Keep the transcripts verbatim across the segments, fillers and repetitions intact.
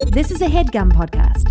This is a HeadGum podcast.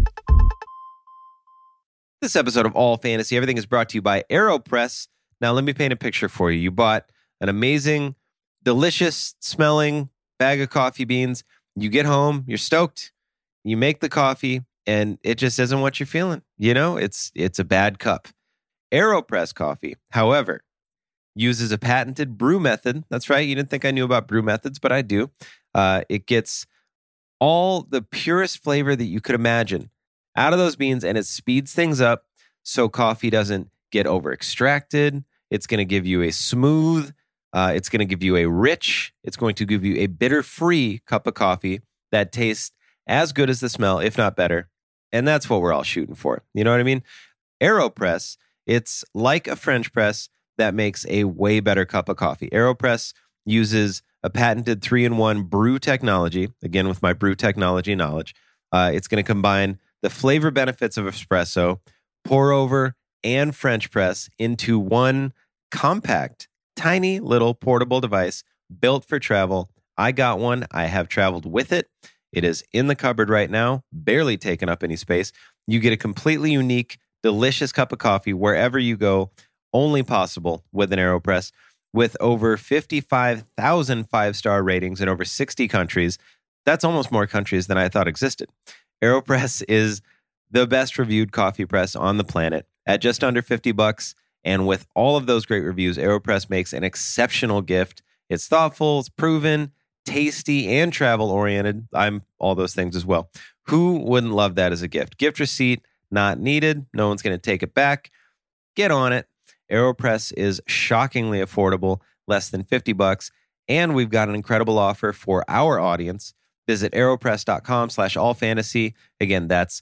This episode of All Fantasy Everything is brought to you by AeroPress. Now, let me paint a picture for you. You bought an amazing, delicious smelling bag of coffee beans. You get home, you're stoked. You make the coffee, and it just isn't what you're feeling. You know, it's it's a bad cup. AeroPress coffee, however, uses a patented brew method. That's right. You didn't think I knew about brew methods, but I do. Uh, it gets all the purest flavor that you could imagine out of those beans, and it speeds things up so coffee doesn't get over extracted. It's going to give you a smooth, uh, it's going to give you a rich, it's going to give you a bitter-free cup of coffee that tastes as good as the smell, if not better. And that's what we're all shooting for. You know what I mean? AeroPress, it's like a French press that makes a way better cup of coffee. AeroPress uses a patented three in one brew technology. Again, with my brew technology knowledge, uh, it's going to combine the flavor benefits of espresso, pour over, and French press into one compact, tiny little portable device built for travel. I got one. I have traveled with it. It is in the cupboard right now, barely taking up any space. You get a completely unique, delicious cup of coffee wherever you go, only possible with an AeroPress. With over fifty-five thousand five-star ratings in over sixty countries, that's almost more countries than I thought existed. AeroPress is the best reviewed coffee press on the planet at just under fifty bucks. And with all of those great reviews, AeroPress makes an exceptional gift. It's thoughtful, it's proven, tasty, and travel-oriented. I'm all those things as well. Who wouldn't love that as a gift? Gift receipt not needed. No one's going to take it back. Get on it. AeroPress is shockingly affordable, less than fifty bucks, and we've got an incredible offer for our audience. Visit aeropress.com slash allfantasy. Again, that's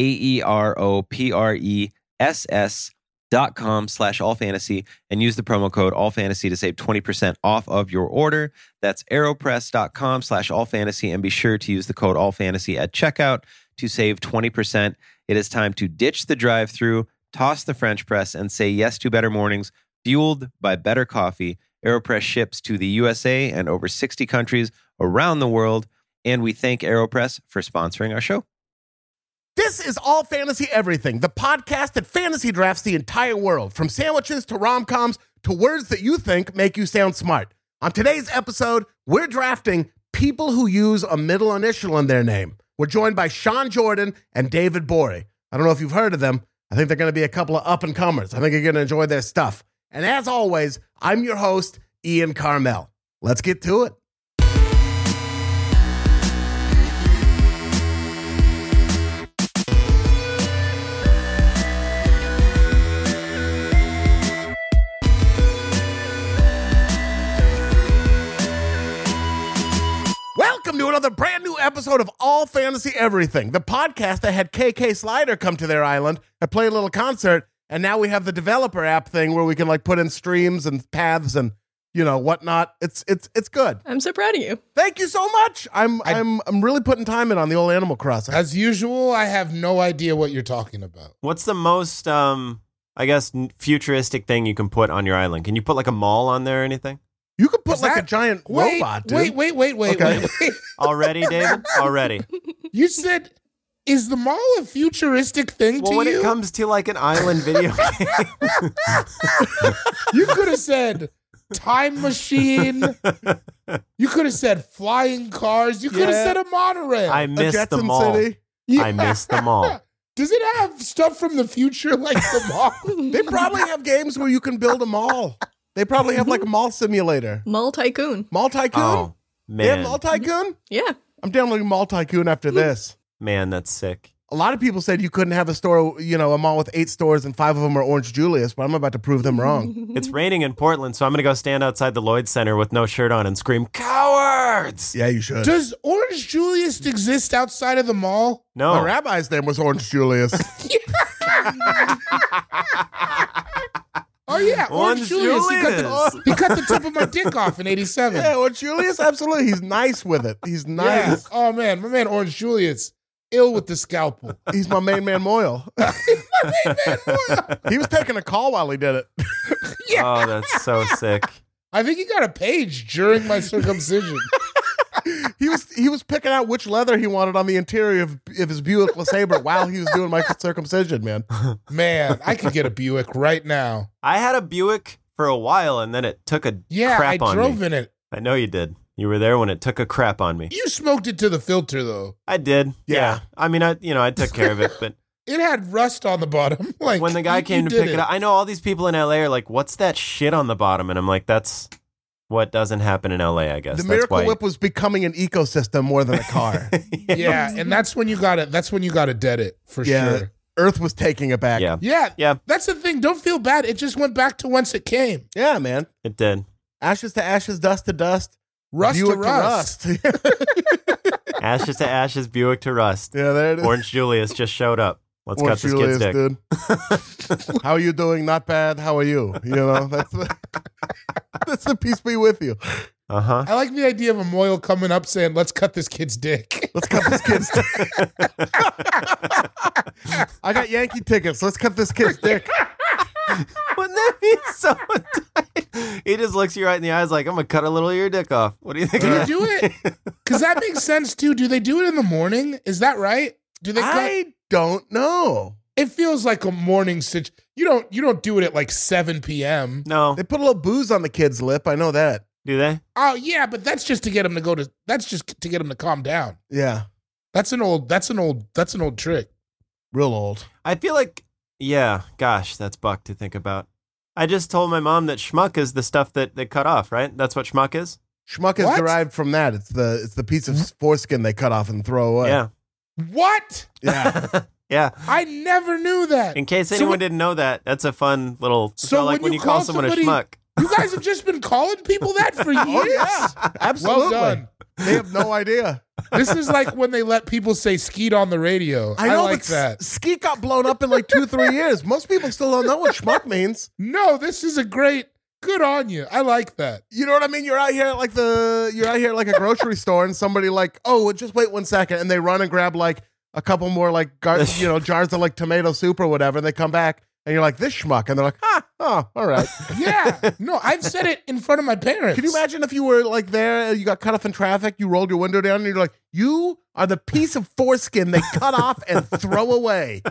A-E-R-O-P-R-E-S-S dot com slash allfantasy, and use the promo code allfantasy to save twenty percent off of your order. That's aeropress.com slash allfantasy, and be sure to use the code allfantasy at checkout to save twenty percent. It is time to ditch the drive-through, toss the French press, and say yes to better mornings fueled by better coffee. AeroPress ships to the U S A and over sixty countries around the world, and we thank AeroPress for sponsoring our show. This is All Fantasy Everything, the podcast that fantasy drafts the entire world, from sandwiches to rom-coms to words that you think make you sound smart. On today's episode, we're drafting people who use a middle initial in their name. We're joined by Sean Jordan and David Borey. I don't know if you've heard of them. I think they're going to be a couple of up-and-comers. I think you're going to enjoy their stuff. And as always, I'm your host, Ian Carmel. Let's get to it. Welcome to another brand new episode of All Fantasy Everything, the podcast that had K K Slider come to their island and play a little concert, and now we have the developer app thing where we can like put in streams and paths and you know whatnot. It's it's it's good. I'm so proud of you. Thank you so much. I'm I, I'm I'm really putting time in on the old Animal Crossing. As usual, I have no idea what you're talking about. What's the most, um, I guess, futuristic thing you can put on your island? Can you put like a mall on there or anything? You could put Is like that, a giant wait, robot, dude. Wait, wait, wait, wait, Okay. wait, wait. Already, David? Already. You said, is the mall a futuristic thing Well, to when you? it comes to like an island video game. You could have said time machine. You could have said flying cars. You could have Yeah. said a monorail. I A missed the Jetson mall. City. Yeah. I missed the mall. Does it have stuff from the future like the mall? They probably have games where you can build a mall. They probably have like a mall simulator. Mall Tycoon. Mall Tycoon? Oh, They have man. Mall Tycoon? Yeah. I'm downloading Mall Tycoon after this. Man, that's sick. A lot of people said you couldn't have a store, you know, a mall with eight stores and five of them are Orange Julius, but I'm about to prove them wrong. It's raining in Portland, so I'm going to go stand outside the Lloyd Center with no shirt on and scream, cowards! Yeah, you should. Does Orange Julius exist outside of the mall? No. My rabbi's name was Orange Julius. Oh, yeah. Orange, Orange Julius. He cut, Julius. the, he cut the tip of my dick off in eighty-seven. Yeah, Orange Julius, absolutely. He's nice with it. He's Yeah. nice. Oh, man. My man, Orange Julius, ill with the scalpel. He's my main man Moyle. He was taking a call while he did it. Yeah. Oh, that's so sick. I think he got a page during my circumcision. He was he was picking out which leather he wanted on the interior of, of his Buick LeSabre while he was doing my circumcision, man. Man, I could get a Buick right now. I had a Buick for a while, and then it took a Yeah, crap I on drove me. in it. I know you did. You were there when it took a crap on me. You smoked it to the filter, though. I did. Yeah. Yeah. I mean, I you know I took care of it, but It had rust on the bottom. Like when the guy you- came you to did pick it up, I know all these people in L A are like, "What's that shit on the bottom?" And I'm like, "That's what doesn't happen in L A, I guess." The That's Miracle why. Whip was becoming an ecosystem more than a car. Yeah, and that's when you got it. That's when you got to dead it for Yeah. sure. Earth was taking it back. Yeah, Yeah, Yeah. That's the thing. Don't feel bad. It just went back to whence it came. Yeah, man. it did. Ashes to ashes, dust to dust. Rust Buick to rust. to rust. Ashes to ashes, Buick to rust. Yeah, there it is. Orange Julius just showed up. Let's Orange cut this Julius, kid's dick. dude. How are you doing? Not bad. How are you? You know, that's the, that's the peace be with you. Uh huh. I like the idea of a Moyle coming up saying, "Let's cut this kid's dick." Let's cut this kid's dick. I got Yankee tickets. Let's cut this kid's dick. Wouldn't that be so tight? He just looks you right in the eyes like, "I'm gonna cut a little of your dick off." What do you think? Do of you that? do it? Because that makes sense too. Do they do it in the morning? Is that right? Do they? Cut? I don't know. It feels like a morning sit. You don't. You don't do it at like seven p.m. No, They put a little booze on the kid's lip. I know that. do they? Oh yeah, but that's just to get him to go to. That's just to get him to calm down. Yeah, That's an old. That's an old. That's an old trick. real old. I feel like, yeah, gosh, that's buck to think about. I just told my mom that schmuck is the stuff that they cut off, right? That's what schmuck is? Schmuck is What? derived from that. It's the it's the piece of foreskin they cut off and throw away. Yeah. What? Yeah. Yeah. I never knew that. In case So anyone what- didn't know that, that's a fun little, it's So not like when when you you call call someone somebody- a schmuck. You guys have just been calling people that for years. Oh yeah. Absolutely. Well done. They have no idea. This is like when they let people say skeet on the radio. I, I know, like but that. S- Skeet got blown up in like two, three years. Most people still don't know what schmuck means. No, this is a great. Good on you. I like that. You know what I mean? You're out here at like the you're out here at like a grocery store, and somebody like, oh, well, just wait one second, and they run and grab like a couple more like gar- you know jars of like tomato soup or whatever. And they come back, and you're like, this schmuck, and they're like, ah, oh, all right. Yeah. No, I've said it in front of my parents. Can you imagine if you were like there, you got cut off in traffic, you rolled your window down, and you're like, you are the piece of foreskin they cut off and throw away.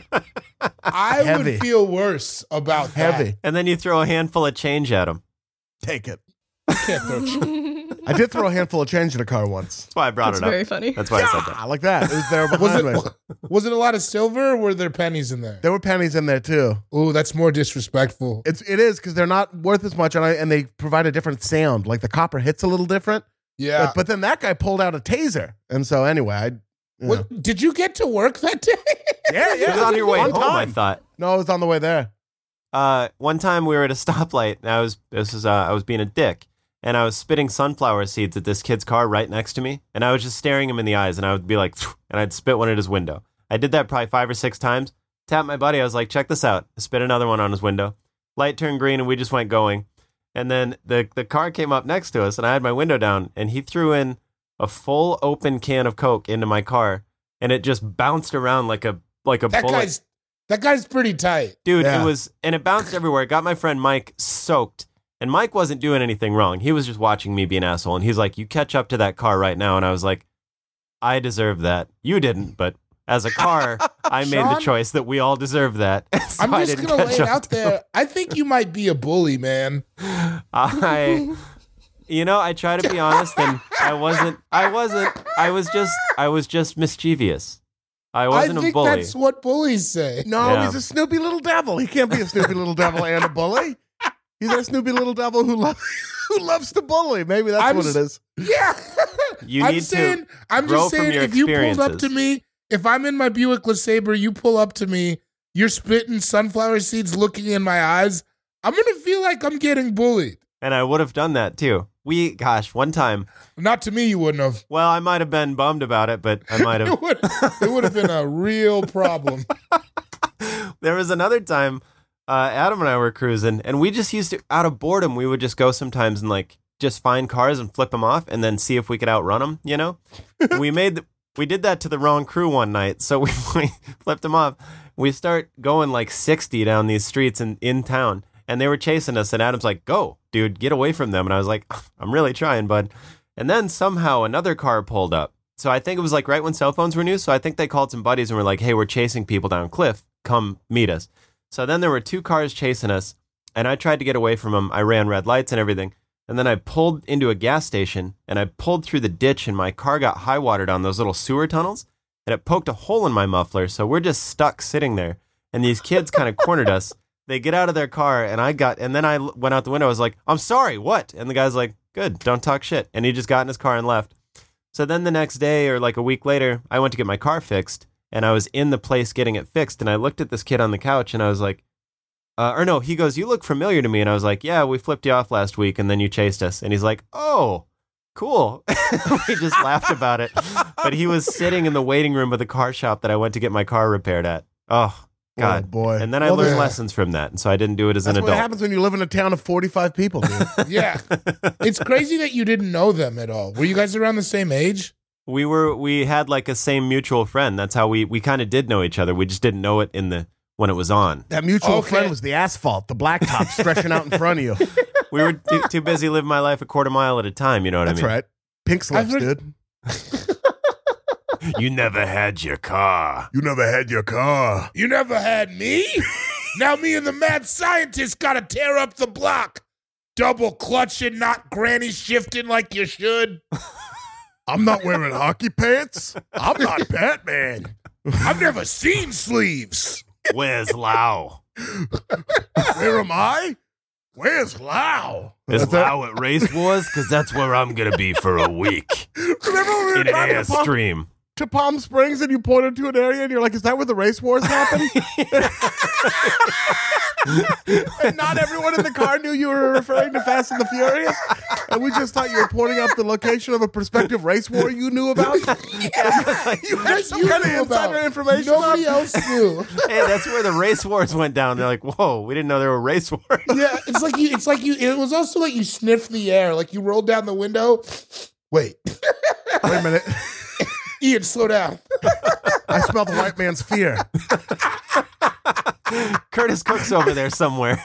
I Heavy. would feel worse about that. Heavy. And then you throw a handful of change at them. Take it. I can't throw shit. I did throw a handful of change in a car once. That's why I brought That's it up. very funny. That's why I said that. Ah, like that. It was there Was behind me. it, was it a lot of silver or were there pennies in there? There were pennies in there too. Ooh, that's more disrespectful. It's it is because they're not worth as much, and I and they provide a different sound. Like the copper hits a little different. Yeah. But, but then that guy pulled out a taser, and so anyway, I. you know. What, did you get to work that day? Yeah, It yeah. was on your way One home, I time. thought. No, it was on the way there. Uh, one time we were at a stoplight, and I was this was uh, I was being a dick, and I was spitting sunflower seeds at this kid's car right next to me, and I was just staring him in the eyes, and I would be like, "Phew," and I'd spit one at his window. I did that probably five or six times. Tapped my buddy. I was like, check this out. I spit another one on his window. Light turned green, and we just went going. And then the the car came up next to us, and I had my window down, and he threw in a full open can of Coke into my car, and it just bounced around like a like a That bullet. guy's that guy's pretty tight. Dude, Yeah. it was, and it bounced everywhere. It got my friend Mike soaked, and Mike wasn't doing anything wrong. He was just watching me be an asshole, and he's like, "You catch up to that car right now." And I was like, "I deserve that. You didn't, but as a car, I made the Sean? choice that we all deserve that." So I'm I just didn't gonna catch lay it up out there. I think you might be a bully, man. I, you know, I try to be honest, and I wasn't. I wasn't. I was just. I was just mischievous. I I wasn't think a bully. that's what bullies say. No, Yeah. he's a snoopy little devil. He can't be a snoopy little devil and a bully. He's a snoopy little devil who loves who loves to bully. Maybe that's I'm what s- it is. Yeah. You I'm need saying, to I'm grow just from saying, your if you pulled up to experiences. me, if I'm in my Buick LeSabre, you pull up to me, you're spitting sunflower seeds looking in my eyes, I'm going to feel like I'm getting bullied. And I would have done that too. We, gosh, one time. Not to me, you wouldn't have. Well, I might have been bummed about it, but I might have. It would, it would have been a real problem. There was another time uh, Adam and I were cruising, and we just used to, out of boredom, we would just go sometimes and like just find cars and flip them off, and then see if we could outrun them. You know, we made the, we did that to the wrong crew one night, so we, we flipped them off. We start going like sixty down these streets in in town, and they were chasing us. And Adam's like, "Go, dude, get away from them." And I was like, "I'm really trying, bud." And then somehow another car pulled up. So I think it was like right when cell phones were new. So I think they called some buddies and were like, hey, we're chasing people down Cliff. Come meet us. So then there were two cars chasing us. And I tried to get away from them. I ran red lights and everything. And then I pulled into a gas station and I pulled through the ditch and my car got high watered on those little sewer tunnels. And it poked a hole in my muffler. So we're just stuck sitting there. And these kids kind of cornered us. They get out of their car and I got, and then I went out the window. I was like, I'm sorry, what? And the guy's like, good, don't talk shit. And he just got in his car and left. So then the next day or like a week later, I went to get my car fixed and I was in the place getting it fixed. And I looked at this kid on the couch and I was like, uh, or no, he goes, you look familiar to me. And I was like, yeah, we flipped you off last week and then you chased us. And he's like, oh, cool. We just laughed about it. But he was sitting in the waiting room of the car shop that I went to get my car repaired at. Oh, God. Oh, boy. And then I Well, learned yeah. lessons from that. And so I didn't do it as That's an what adult. happens when you live in a town of forty-five people, dude. Yeah. It's crazy that you didn't know them at all. Were you guys around the same age? We were, we had like a same mutual friend. That's how we, we kind of did know each other. We just didn't know it in the, when it was on. That mutual Okay. friend was the asphalt, the blacktop stretching out in front of you. We were too, too busy living my life a quarter mile at a time. You know what That's I mean? right. Pink slips, heard- dude. You never had your car. You never had your car. You never had me? Now me and the mad scientist gotta tear up the block. Double clutching, not granny shifting like you should. I'm not wearing hockey pants. I'm not Batman. I've never seen sleeves. Where's Lau? Where am I? Where's Lau? Is That's it. Lau at Race Wars? Because that's where I'm going to be for a week. Remember when we were In an driving to Palm, Airstream. to Palm Springs and you pointed to an area and you're like, is that where the race wars happen? And not everyone in the car knew you were referring to Fast and the Furious. And we just thought you were pointing out the location of a prospective race war you knew about. You had some You kind of knew insider about. information. Nobody about- else knew. Hey, that's where the Race Wars went down. They're like, whoa, we didn't know there were race wars. Yeah, it's like you. It's like you. It was also like you sniffed the air, like you rolled down the window. Wait, Wait a minute. Ian, slow down. I smell the white man's fear. Curtis Cook's over there somewhere.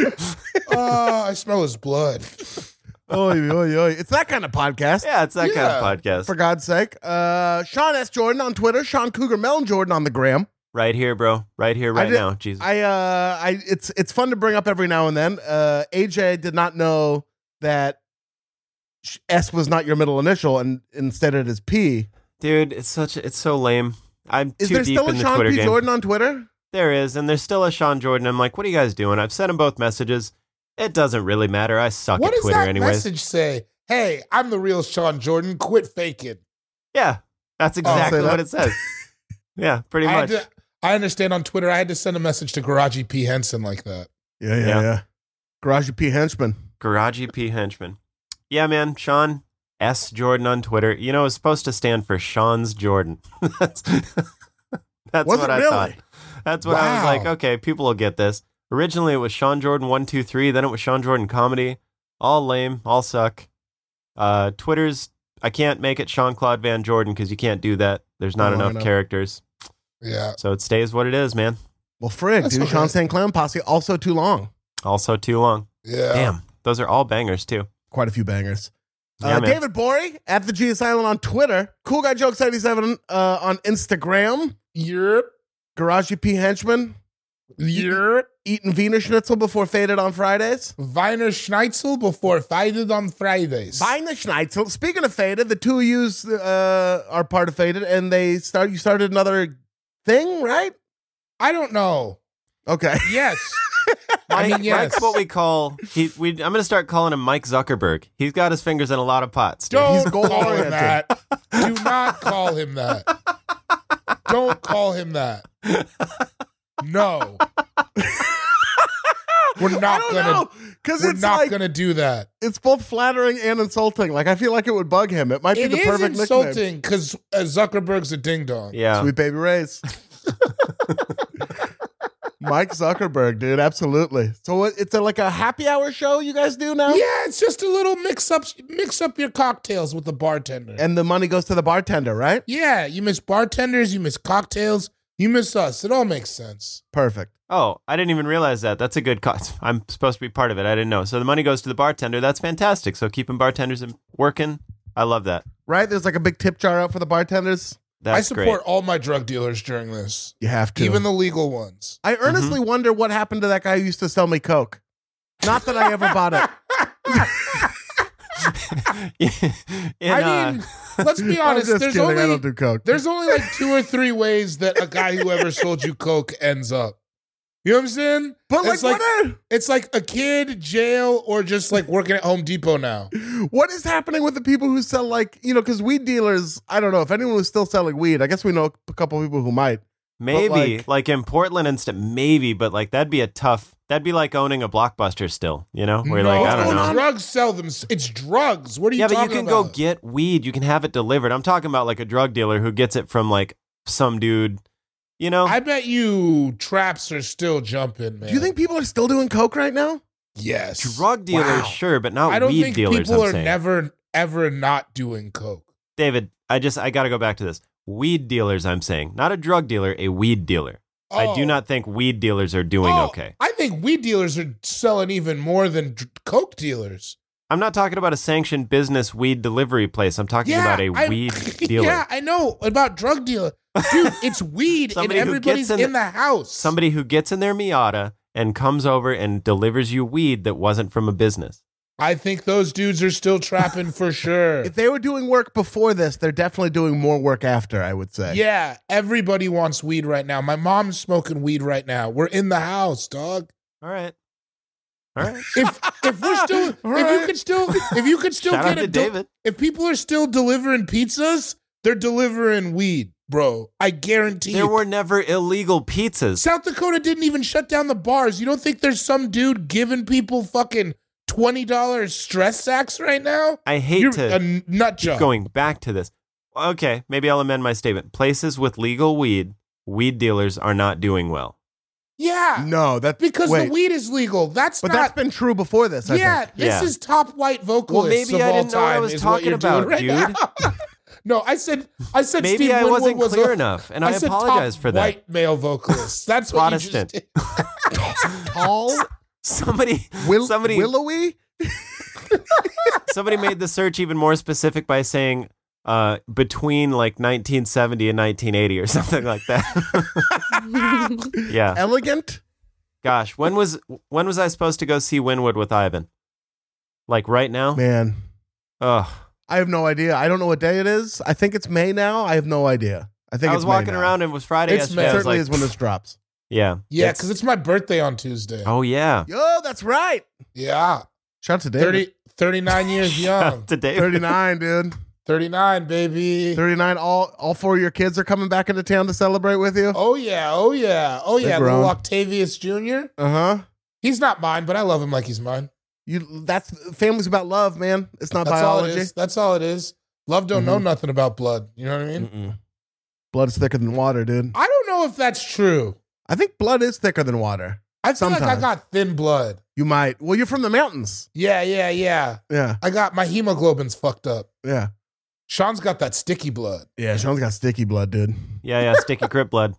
Oh, I smell his blood. Oy, oy, oy. It's that kind of podcast. Yeah, it's that Yeah. kind of podcast. For God's sake. Uh, Sean S. Jordan on Twitter. Sean Cougar Melon Jordan on the gram. Right here, bro. Right here, right did- now. Jesus. I uh I it's it's fun to bring up every now and then. Uh A J did not know that sh- S was not your middle initial and instead it is P. Dude, it's such it's so lame. I'm Is too there deep still in a the Sean Twitter P. game. Jordan on Twitter? There is, and there's still a Sean Jordan. I'm like, what are you guys doing? I've sent them both messages. It doesn't really matter. I suck What at does Twitter that anyways. message say? Hey, I'm the real Sean Jordan. Quit faking. Yeah, that's exactly say what that. it says. Yeah, pretty I, had much. to, I understand on Twitter. I had to send a message to Garaji P Henson like that. Yeah, yeah, Yeah. yeah. Garage P. Henchman. Garage P. Henchman. Yeah, man. Sean S. Jordan on Twitter. You know, it's supposed to stand for Sean's Jordan. that's that's Was what it I really? thought. That's what I was Wow. like, okay, people will get this. Originally, it was Sean Jordan one two three. Then it was Sean Jordan Comedy. All lame. All suck. Uh, Twitter's, I can't make it Sean Claude Van Jordan because you can't do that. There's not Oh, I enough know. characters. Yeah. So it stays what it is, man. Well, frig, That's dude. okay. Sean Saint Clown Posse, also too long. Also too long. Yeah. Damn. Those are all bangers, too. Quite a few bangers. Yeah, uh, man. David Borey at the G S Island on Twitter. Cool Guy Jokes eighty-seven uh, on Instagram. Yep. Garage P. Henchman. Yep. Eating Wiener Schnitzel before Faded on Fridays. Weiner Schnitzel before Faded on Fridays. Wiener Schnitzel. Speaking of Faded, the two of yous uh, are part of Faded, and they start. You started another thing, right? I don't know. Okay. Yes. Mike, I mean, yes. Mike's what we call. He, we, I'm going to start calling him Mike Zuckerberg. He's got his fingers in a lot of pots. dude. Don't He's call him goal-oriented. that. Do not call him that. Don't call him that. No. We're I not don't gonna know because we're it's not like gonna do that. it's both flattering and insulting. Like I feel like it would bug him. It might be It the is perfect nickname. insulting because uh, Zuckerberg's a ding dong. Yeah. Sweet baby Ray's. Mike Zuckerberg, dude, absolutely. So what- it's a, like a happy hour show you guys do now, Yeah, it's just a little mix up mix up your cocktails with the bartender. and the money goes to the bartender, right? yeah, you miss bartenders, you miss cocktails, you miss us. It all makes sense. Perfect. Oh, I didn't even realize that. That's a good cause. I'm supposed to be part of it. I didn't know. So the money goes to the bartender. That's fantastic. So keeping bartenders in- working, I love that. right? There's like a big tip jar out for the bartenders. That's I support great. all my drug dealers during this, You have to. even the legal ones. I earnestly wonder what happened to that guy who used to sell me Coke. Not that I ever bought it. In, I uh, mean, let's be I'm honest. just There's kidding. I only don't do Coke. there's only like two or three ways that a guy who ever sold you Coke ends up. You know what I'm saying? But like, it's like what, are, it's like a kid, jail, or just like working at Home Depot now. what is happening with the people who sell like, you know, because weed dealers, I don't know if anyone was still selling weed. I guess we know a couple people who might. maybe like- like, in Portland and stuff, maybe, but like that'd be a tough. That'd be like owning a Blockbuster still. You know, where no, like I don't know. drugs sell them. It's drugs. What are you Yeah, but talking you can about? go get weed. You can have it delivered. I'm talking about like a drug dealer who gets it from like some dude. You know, I bet you traps are still jumping, man. Do you think people are still doing Coke right now? Yes. drug dealers, Wow. sure, but not I don't weed think dealers. people I'm are saying, never, ever not doing Coke. David. I just I got to go back to this. Weed dealers. I'm saying, not a drug dealer, a weed dealer. I do Oh. not think weed dealers are doing Oh, okay. I think weed dealers are selling even more than dr- Coke dealers. I'm not talking about a sanctioned business weed delivery place. I'm talking Yeah, about a I- weed dealer. Yeah, I know about drug dealer. Dude, it's weed and Somebody who everybody's gets in, in the house. Somebody who gets in their Miata and comes over and delivers you weed that wasn't from a business. I think those dudes are still trapping for sure. If they were doing work before this, they're definitely doing more work after, I would say. Yeah, everybody wants weed right now. My mom's smoking weed right now. We're in the house, dog. All right. All right. If if we're still if All you right. could still if you could still Shout out get to a del- David. if people are still delivering pizzas, they're delivering weed, bro. I guarantee There you. were never illegal pizzas. South Dakota didn't even shut down the bars. You don't think there's some dude giving people fucking twenty dollars stress sacks right now? I hate You're to a nut job. going back to this. Okay, maybe I'll amend my statement. Places with legal weed, weed dealers are not doing well. Yeah. No, that Because wait, the weed is legal. That's but not that's been true before this. I yeah, think. this Yeah. is top white vocalists maybe of I all didn't know what I time was is talking you're doing about, right dude. now. No, I said I said Maybe Steve I Winwood wasn't was clear a- enough, and I said apologize top for that. White male vocalists. That's what you Protestant. just did. Tall, Somebody, will, somebody, willowy. somebody made the search even more specific by saying uh, between like nineteen seventy and nineteen eighty or something like that. Yeah. Elegant. Gosh, when was when was I supposed to go see Winwood with Ivan? Like right now? Man, Ugh. I have no idea. I don't know what day it is. I think it's May now. I have no idea. I think I it's was May walking now. around and it was Friday It's yesterday. May. I It was certainly like, is when this drops. yeah. Yeah, It's- because it's my birthday on Tuesday. Oh yeah. Yo, that's right. Yeah. Shout out to David. thirty, thirty-nine years young. Today. thirty-nine, dude. thirty-nine, baby. thirty-nine. All all four of your kids are coming back into town to celebrate with you. Oh, yeah. Oh, yeah. Oh, They're yeah. grown. Little Octavius Junior Uh huh. He's not mine, but I love him like he's mine. You. That's family's about love, man. It's not That's all it biology. is. That's all it is. Love don't know nothing about blood. You know what I mean? Mm-mm. Blood's thicker than water, dude. I don't know if that's true. I think blood is thicker than water. I feel like I Sometimes. got thin blood. You might. Well, you're from the mountains. Yeah, yeah, yeah. Yeah. I got my hemoglobin's fucked up. Yeah. Sean's got that sticky blood. Yeah. Sean's got sticky blood, dude. Yeah, yeah. Sticky Crip blood.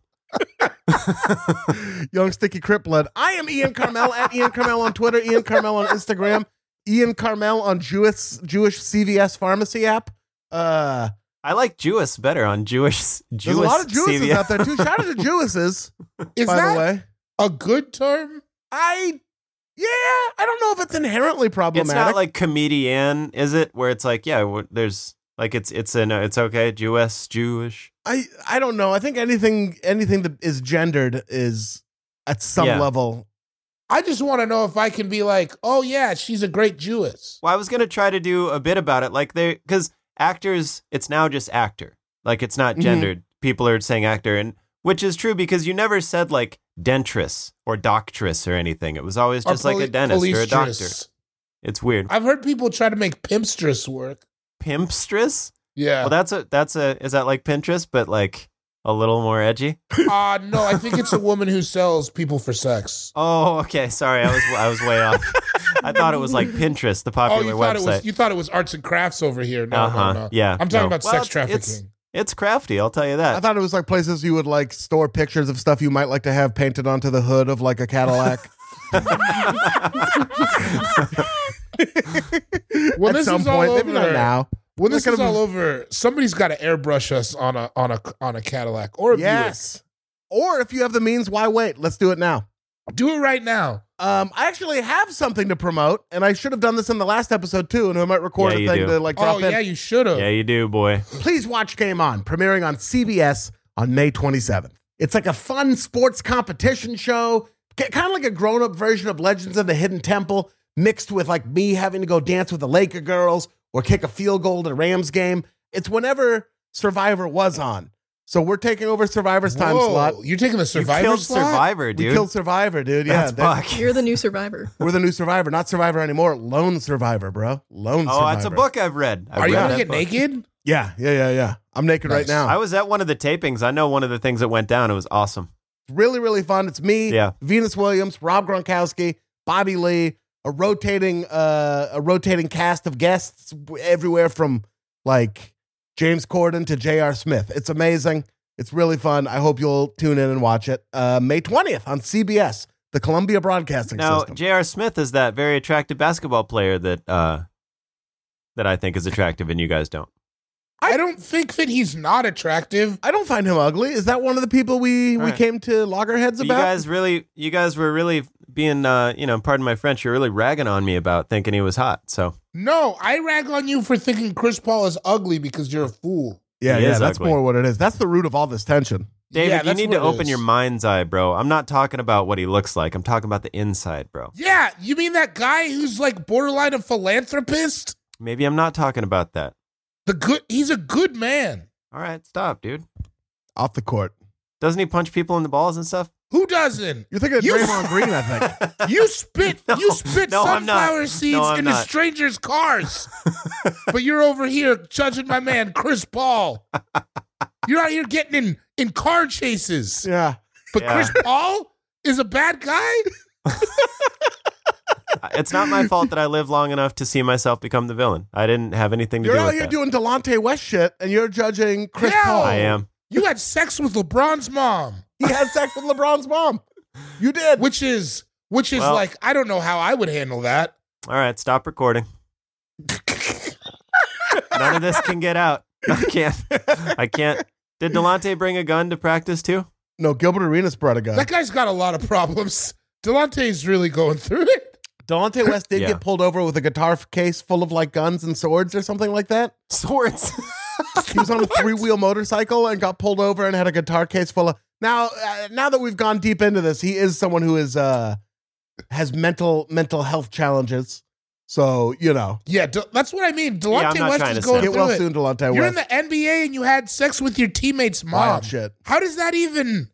Young sticky crip blood. I am Ian Carmel at Ian Carmel on Twitter. Ian Carmel on Instagram. Ian Carmel on Jewish Jewish C V S pharmacy app. Uh, I like Jewess better on Jewish. Jewish there's a lot of Jewesses C V S. out there too. Shout out to Jewesses, Is by that the way. a good term? I yeah, I don't know if it's inherently It's problematic. not like comedian, is it? Where it's like, yeah, w- there's like it's it's an it's okay, Jewess, Jewish. I I don't know. I think anything anything that is gendered is at some Yeah. level. I just want to know if I can be like, oh, yeah, she's a great Jewess. Well, I was gonna try to do a bit about it, like they because actors, it's now just actor, like it's not Mhm. gendered. People are saying actor, and which is true because you never said like dentress or doctress or anything. It was always Or just like a poli- dentist or a doctor. polistress. It's weird. I've heard people try to make pimpstress work. Pimpstress? Yeah. Well, that's a that's a is that like Pinterest, but like a little more edgy? Uh, no, I think it's a woman who sells people for sex. Oh, okay. Sorry, I was I was way off. I thought it was like Pinterest, the Oh, popular you thought website. it was you thought it was arts and crafts over here. No, uh-huh. no, no. Yeah. I'm talking no. about Well, sex it's- trafficking. It's, it's crafty, I'll tell you I that. thought it was like places you would like store pictures of stuff you might like to have painted onto the hood of like a Cadillac. Well, At this some is all point, over. maybe not now. When this Look is at him. all over, somebody's got to airbrush us on a on a on a Cadillac or a Yes. Or if you have the means, why wait? Let's do it now. Buick. Do it right now. Um, I actually have something to promote, and I should have done this in the last episode too, and I might record Yeah, a you thing do. to like drop Oh in. yeah, you should have. Yeah, you do, boy. Please watch Game On, premiering on C B S on May twenty-seventh. It's like a fun sports competition show, kind of like a grown-up version of Legends of the Hidden Temple, mixed with like me having to go dance with the Laker girls or kick a field goal at a Rams game. It's whenever Survivor was on. So we're taking over Survivor's time Whoa, slot. You're taking the You Survivor killed slot? Survivor, We dude. killed Survivor, dude. Yeah, That's that- Buck. You're the new survivor. we're the new Survivor, not Survivor anymore. Lone Survivor, bro. Lone Oh, Survivor. that's a book I've read. I've Are you read gonna that get book. naked? Yeah, yeah, yeah, yeah. I'm naked right Nice. now. I was at one of the tapings. I know one of the things that went down. It was awesome. really, really fun. It's me, Yeah. Venus Williams, Rob Gronkowski, Bobby Lee, a rotating, uh, a rotating cast of guests everywhere from like James Corden to J R. Smith. It's amazing. It's really fun. I hope you'll tune in and watch it. Uh, May twentieth on C B S, the Columbia Broadcasting Now, System. J R. Smith is that very attractive basketball player that uh, that I think is attractive, and you guys don't. I don't think that he's not attractive. I don't find him ugly. Is that one of the people we, All we right. came to loggerheads You about? guys really, you guys were really being, uh, you know, pardon my French, you're really ragging on me about thinking he was hot. So No, I rag on you for thinking Chris Paul is ugly because you're a fool. yeah, He yeah, is that's ugly. more what it is. That's the root of all this tension. David, Yeah, you that's need what to it open is. your mind's eye, bro. I'm not talking about what he looks like. I'm talking about the inside, bro. Yeah, you mean that guy who's like borderline a philanthropist? Maybe I'm not talking about that. The good, he's a good man. All right, stop, dude. Off the court. Doesn't he punch people in the balls and stuff? Who doesn't? You're thinking of You- Draymond Green, I think. You spit, No, you spit no, I'm not. sunflower seeds No, I'm into not. strangers' cars, but you're over here judging my man Chris Paul. You're out here getting in in car chases, Yeah. but Yeah. Chris Paul is a bad guy. It's not my fault that I lived long enough to see myself become the villain. I didn't have anything to You're do out with here that. doing Delonte West shit, and you're judging Chris Yeah. Paul. I am. You had sex with LeBron's mom, He had sex with LeBron's mom. You did. which is which is Well- like I don't know how I would handle that. All right, stop recording. None of this can get out. I can't. I can't. Did Delonte bring a gun to practice too? No, Gilbert Arenas brought a gun. That guy's got a lot of problems. Delonte's really going through it. Delonte West did Yeah. get pulled over with a guitar case full of like guns and swords or something like that. Swords. He was on a three wheel motorcycle and got pulled over and had a guitar case full of. Now, uh, now that we've gone deep into this, he is someone who is uh has mental mental health challenges. So you know, Yeah, De- that's what I mean. Delonte Yeah, I'm not West trying is to going get through well it. soon, Delonte You're West. in the N B A and you had sex with your teammate's mom. Wild shit. How does that even?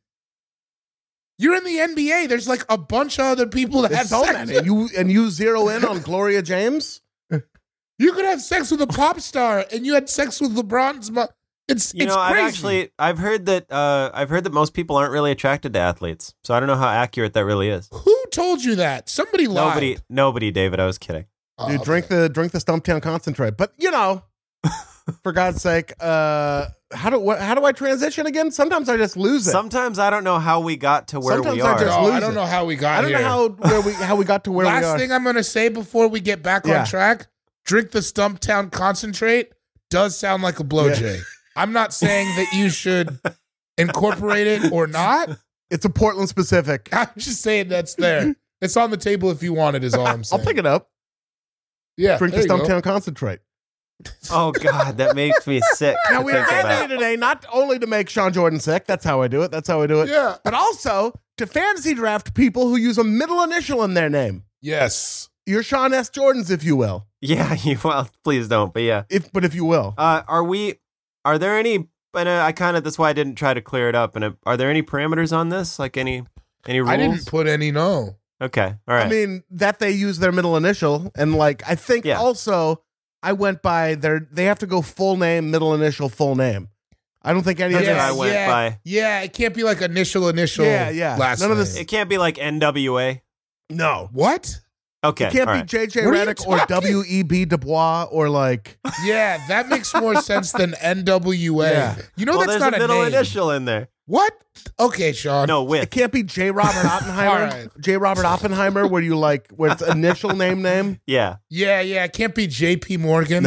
You're in the N B A. There's like a bunch of other people that There's have so sex. many. And you and you zero in on Gloria James. You could have sex with a pop star, and you had sex with LeBron's mom. It's You it's know, I've crazy. actually I've heard that uh, I've heard that most people aren't really attracted to athletes. So I don't know how accurate that really is. Who told you that? Somebody lied. Nobody, nobody, David. I was kidding. Oh, Dude, okay. drink the drink the Stumptown concentrate. But you know, for God's sake, uh, how do what, how do I transition again? Sometimes I just lose it. Sometimes I don't know how we got to where Sometimes we I are. just No, lose I don't it. know how we got I don't here. know how where we how we got to where we Last are. thing I'm going to say before we get back Yeah. on track: drink the Stumptown concentrate. Does sound like a blowjay. I'm not saying that you should incorporate it or not. It's a Portland specific. I'm just saying that's there. It's on the table if you want it. Is all I'm I'll saying. pick it up. Yeah, Drink the there you go. Stumptown concentrate. Oh God, that makes me sick. to Now we think have about. today not only to make Sean Jordan sick. That's how I do it. That's how I do it. Yeah. But also to fantasy draft people who use a middle initial in their name. Yes. Your Sean S. Jordans, if you will. Yeah, you well, please don't. But yeah, If but if you will. uh, are we? Are there any? But uh, I kind of that's why I didn't try to clear it up. And uh, are there any parameters on this? Like any any rules? I didn't put any. No. Okay, all right. I mean, that they use their middle initial, and like I think Yeah. also I went by their they have to go full name, middle initial, full name. I don't think any That's of what this I went yeah, by. Yeah, it can't be like initial, initial. Yeah, yeah. Last None of name. this- It can't be like N W A. No. What? Okay, It can't all be right. J J What are you Redick or talking- W E B Du Bois or like Yeah, that makes more sense than N W A. Yeah. You know well, that's there's not a middle name. initial in there. What? Okay, Sean. No, it with. can't be J. Robert Oppenheimer. All right. J. Robert Oppenheimer, where you like where it's initial name name. Yeah. Yeah, yeah. It can't be J P Morgan. No.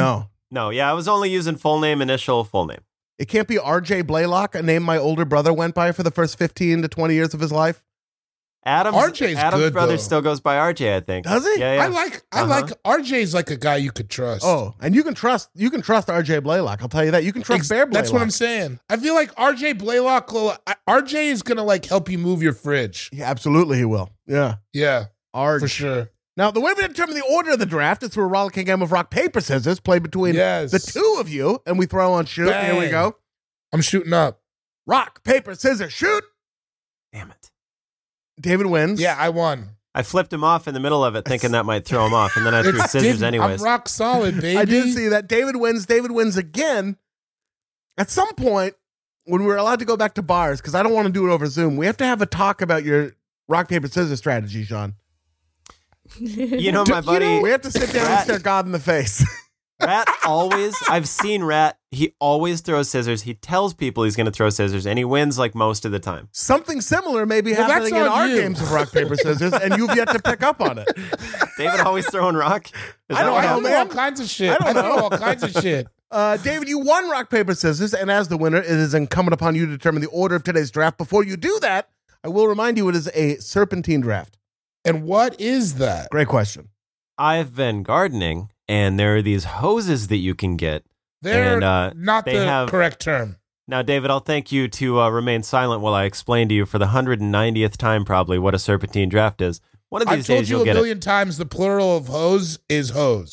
No, yeah, I was only using full name, initial, full name. It can't be R J Blaylock, a name my older brother went by for the first fifteen to twenty years of his life. Adam's, R J's Adam's good, brother though. still goes by R J, I think. Does he? Yeah, yeah. I like I Uh-huh. like R J's like a guy you could trust. Oh, and you can trust you can trust R J Blaylock. I'll tell you that. You can trust Ex- Bear Blaylock. That's what I'm saying. I feel like R J Blaylock, will- I- R J is gonna like help you move your fridge. Yeah, absolutely he will. Yeah. Yeah, R J. for sure. Now, the way we determine the order of the draft is through a rollicking game of rock, paper, scissors played between Yes. the two of you, and we throw on shoot. Here we Bang. go. I'm shooting up. Rock, paper, scissors, shoot. Damn it. David wins. Yeah, I won. I flipped him off in the middle of it, thinking that might throw him off, and then I threw It's- scissors didn't- anyways. I'm rock solid, baby. I did see that. David wins. David wins again. At some point, when we're allowed to go back to bars, because I don't want to do it over Zoom, we have to have a talk about your rock, paper, scissors strategy, Sean. You know, my buddy We have to sit down and Rat- stare God in the face. Rat always, I've seen Rat, he always throws scissors. He tells people he's going to throw scissors, and he wins like most of the time. Something similar may be Well, happening that's in on our you. games of rock, paper, scissors, and you've yet to pick up on it. David always throwing rock? Is I that don't what know, I happened? know man. all kinds of shit. I don't I know know. all kinds of shit. Uh, David, you won rock, paper, scissors, and as the winner, it is incumbent upon you to determine the order of today's draft. Before you do that, I will remind you it is a serpentine draft. And what is that? Great question. I've been gardening, and there are these hoses that you can get. They're And, uh, not they the have- correct term. Now, David, I'll thank you to uh, remain silent while I explain to you for the one hundred ninetieth time probably what a serpentine draft is. One of I've these told days you you'll a get million times the plural of hose is hose.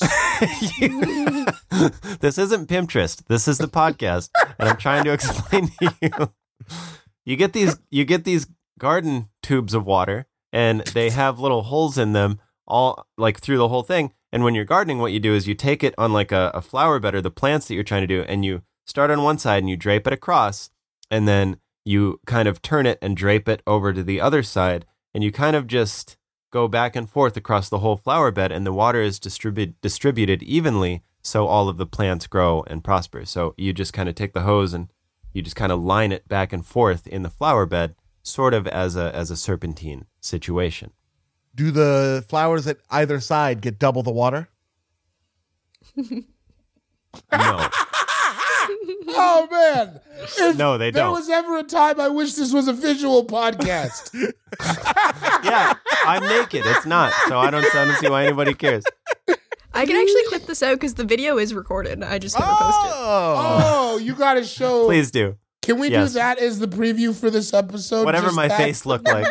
it. This isn't Pinterest. This is the podcast, and I'm trying to explain to you. You get these you get these garden tubes of water, and they have little holes in them all like through the whole thing. And when you're gardening, what you do is you take it on like a, a flower bed or the plants that you're trying to do, and you start on one side and you drape it across, and then you kind of turn it and drape it over to the other side, and you kind of just go back and forth across the whole flower bed, and the water is distribute, distributed evenly so all of the plants grow and prosper. So you just kind of take the hose and you just kind of line it back and forth in the flower bed, sort of as a as a serpentine situation. Do the flowers at either side get double the water? No. Oh man! If No, they there don't. was ever a time I wish this was a visual podcast. Yeah, I'm naked. It's not. So I don't, I don't see why anybody cares. I can actually clip this out because the video is recorded. I just never post it. Oh. Oh, you got to show. Please do. Can we Yes. do that as the preview for this episode? Whatever Just my that? face looked like.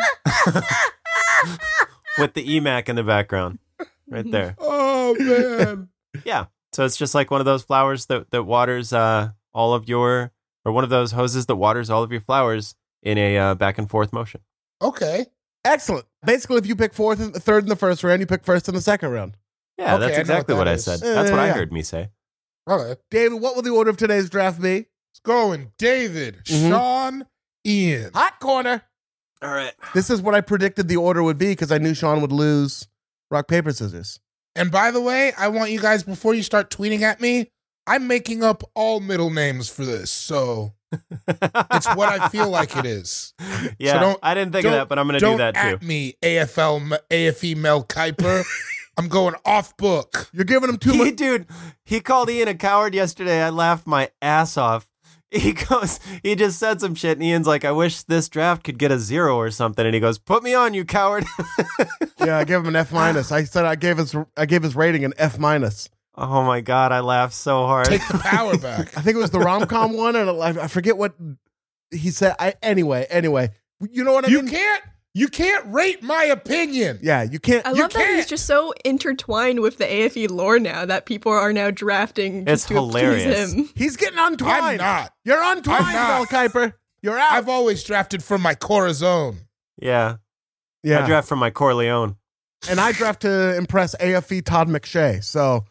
With the E M A C in the background. Right there. Oh man! Yeah. So it's just like one of those flowers that, that waters uh, all of your, or one of those hoses that waters all of your flowers in a uh, back and forth motion. Okay. Excellent. Basically, if you pick fourth and third in the first round, you pick first in the second round. Yeah, Okay, that's I know exactly what what, that I is. said. Yeah, That's what yeah, I yeah. heard me say. Okay. David, what will the order of today's draft be? It's going David, Mhm. Sean, Ian. Hot corner. All right. This is what I predicted the order would be because I knew Sean would lose rock, paper, scissors. And by the way, I want you guys, before you start tweeting at me, I'm making up all middle names for this. So it's what I feel like it is. Yeah, don't- I didn't think of don't- that, but I'm going to do Don't that at too. me, A F L, M- A F E Mel Kiper. I'm going off book. You're giving him too He, much. dude, he called Ian a coward yesterday. I laughed my ass off. He goes, he just said some shit, and Ian's like, I wish this draft could get a zero or something. And he goes, put me on, you coward. Yeah, I gave him an F minus. I said I gave his I gave his rating an F minus. Oh my God, I laughed so hard. Take the power back. I think it was the rom com one, and I I forget what he said. I anyway, anyway, you know what I You mean? can't, you can't rate my opinion. Yeah, you can't. I you love that he's can't. just so intertwined with the A F E lore now that people are now drafting It's just to hilarious. appease him. He's getting untwined. I'm not. You're untwined, I'm not. Mel Kiper. You're out. I've always drafted from my Corazon. Yeah, yeah, I draft from my Corleone. and I draft to impress A F E Todd McShay. So,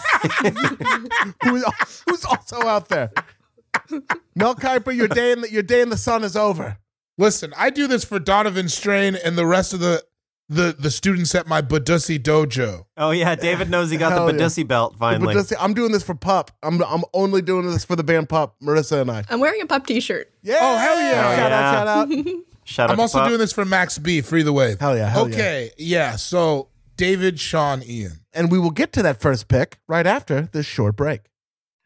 who's, who's also out there? Mel Kiper, your day in the your day in the sun is over. Listen, I do this for Donovan Strain and the rest of the the, the students at my Badussi dojo. Oh yeah, David knows he got Hell the yeah. Badussi belt finally. But just- I'm doing this for Pup. I'm I'm only doing this for the band Pup, Marissa and I. I'm wearing a pup t-shirt. Yeah. Oh, hell yeah. Shout Yeah. out, shout out. Shout out I'm to also Pup. doing this for Max B, Free the Wave. Hell yeah, hell yeah. okay, yeah. So David, Sean, Ian. And we will get to that first pick right after this short break.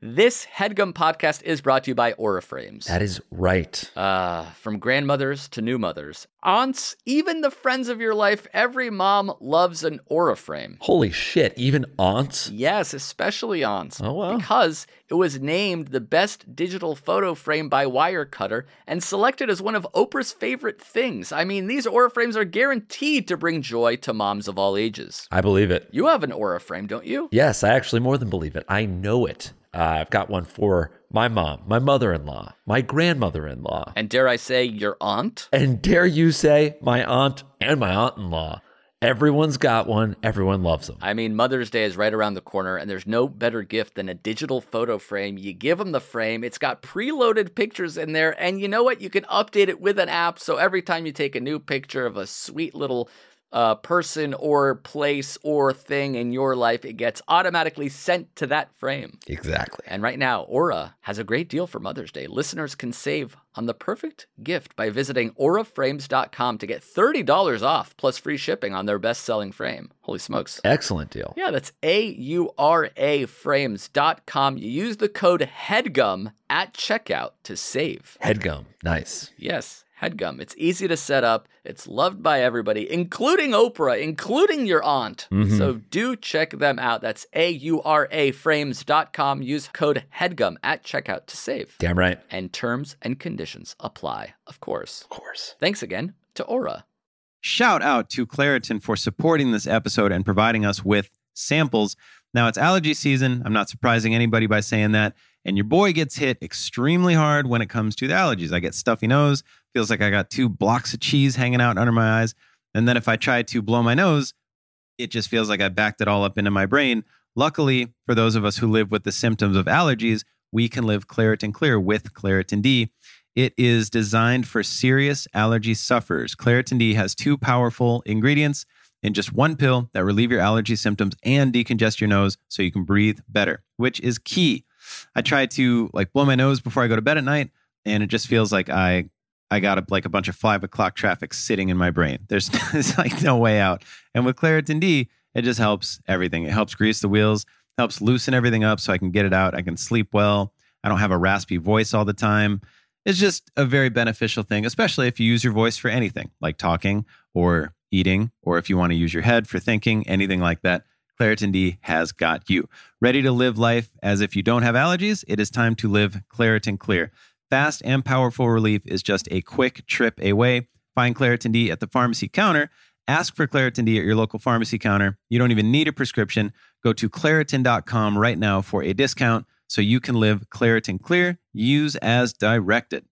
This HeadGum podcast is brought to you by Aura Frames. That is right. Uh, from grandmothers to new mothers, aunts, even the friends of your life, every mom loves an Aura Frame. Holy shit, even aunts? Yes, especially aunts. Oh, wow. Because it was named the best digital photo frame by Wirecutter and selected as one of Oprah's favorite things. I mean, these Aura Frames are guaranteed to bring joy to moms of all ages. I believe it. You have an Aura Frame, don't you? Yes, I actually more than believe it. I know it. Uh, I've got one for my mom, my mother-in-law, my grandmother-in-law. And dare I say, your aunt? And dare you say, my aunt and my aunt-in-law. Everyone's got one. Everyone loves them. I mean, Mother's Day is right around the corner, and there's no better gift than a digital photo frame. You give them the frame. It's got preloaded pictures in there, and you know what? You can update it with an app, so every time you take a new picture of a sweet little uh, person or place or thing in your life, it gets automatically sent to that frame. Exactly. And right now, Aura has a great deal for Mother's Day. Listeners can save on the perfect gift by visiting aura frames dot com to get thirty dollars off plus free shipping on their best-selling frame. Holy smokes. Excellent deal. Yeah, that's A U R A frames dot com. You use the code HEADGUM at checkout to save. HeadGum. Nice. Yes, HeadGum. It's easy to set up. It's loved by everybody, including Oprah, including your aunt. Mm-hmm. So do check them out. That's A U R A frames dot com. Use code HEADGUM at checkout to save. Damn right. And terms and conditions apply, of course. Of course. Thanks again to Aura. Shout out to Claritin for supporting this episode and providing us with samples. Now, it's allergy season. I'm not surprising anybody by saying that. And your boy gets hit extremely hard when it comes to the allergies. I get stuffy nose. Feels like I got two blocks of cheese hanging out under my eyes. And then if I try to blow my nose, it just feels like I backed it all up into my brain. Luckily, for those of us who live with the symptoms of allergies, we can live Claritin Clear with Claritin D. It is designed for serious allergy sufferers. Claritin D has two powerful ingredients in just one pill that relieve your allergy symptoms and decongest your nose so you can breathe better, which is key. I try to like blow my nose before I go to bed at night, and it just feels like I I got a, like a bunch of five o'clock traffic sitting in my brain. There's, there's like no way out. And with Claritin D, it just helps everything. It helps grease the wheels, helps loosen everything up so I can get it out. I can sleep well. I don't have a raspy voice all the time. It's just a very beneficial thing, especially if you use your voice for anything like talking or eating, or if you want to use your head for thinking, anything like that. Claritin D has got you. Ready to live life as if you don't have allergies? It is time to live Claritin Clear. Fast and powerful relief is just a quick trip away. Find Claritin D at the pharmacy counter. Ask for Claritin D at your local pharmacy counter. You don't even need a prescription. Go to Claritin dot com right now for a discount so you can live Claritin Clear. Use as directed.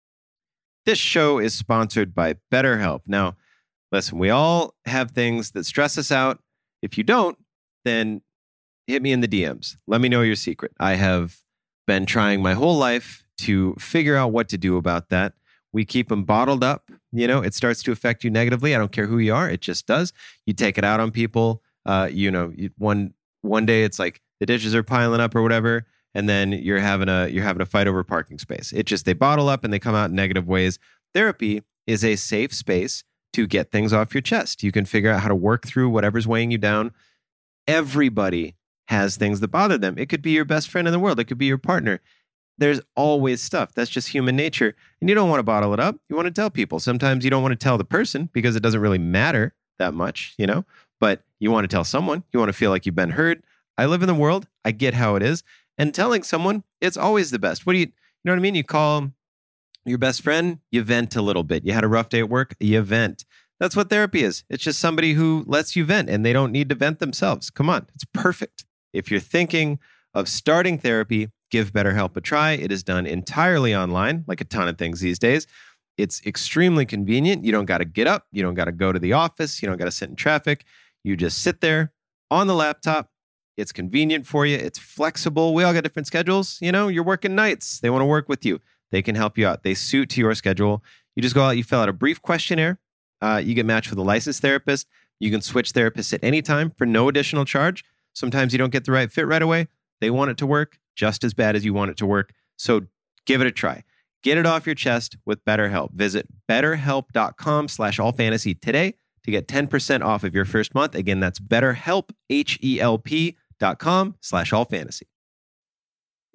This show is sponsored by BetterHelp. Now, listen, we all have things that stress us out. If you don't, then hit me in the D Ms. Let me know your secret. I have been trying my whole life to figure out what to do about that. We keep them bottled up. You know, it starts to affect you negatively. I don't care who you are. It just does. You take it out on people. Uh, you know, you, one one day it's like the dishes are piling up or whatever, and then you're having a you're having a fight over parking space. It just, they bottle up and they come out in negative ways. Therapy is a safe space to get things off your chest. You can figure out how to work through whatever's weighing you down. Everybody has things that bother them. It could be your best friend in the world. It could be your partner. There's always stuff. That's just human nature. And you don't want to bottle it up. You want to tell people. Sometimes you don't want to tell the person because it doesn't really matter that much, you know, but you want to tell someone. You want to feel like you've been heard. I live in the world. I get how it is. And telling someone, it's always the best. What do you, you know what I mean? You call your best friend, you vent a little bit. You had a rough day at work, you vent. That's what therapy is. It's just somebody who lets you vent and they don't need to vent themselves. Come on, it's perfect. If you're thinking of starting therapy, give BetterHelp a try. It is done entirely online, like a ton of things these days. It's extremely convenient. You don't got to get up. You don't got to go to the office. You don't got to sit in traffic. You just sit there on the laptop. It's convenient for you. It's flexible. We all got different schedules. You know, you're working nights. They want to work with you. They can help you out. They suit to your schedule. You just go out, you fill out a brief questionnaire. Uh, you get matched with a licensed therapist. You can switch therapists at any time for no additional charge. Sometimes you don't get the right fit right away. They want it to work just as bad as you want it to work. So give it a try. Get it off your chest with BetterHelp. Visit betterhelp.com slash allfantasy today to get ten percent off of your first month. Again, that's betterhelp, H E L P dot com slash allfantasy.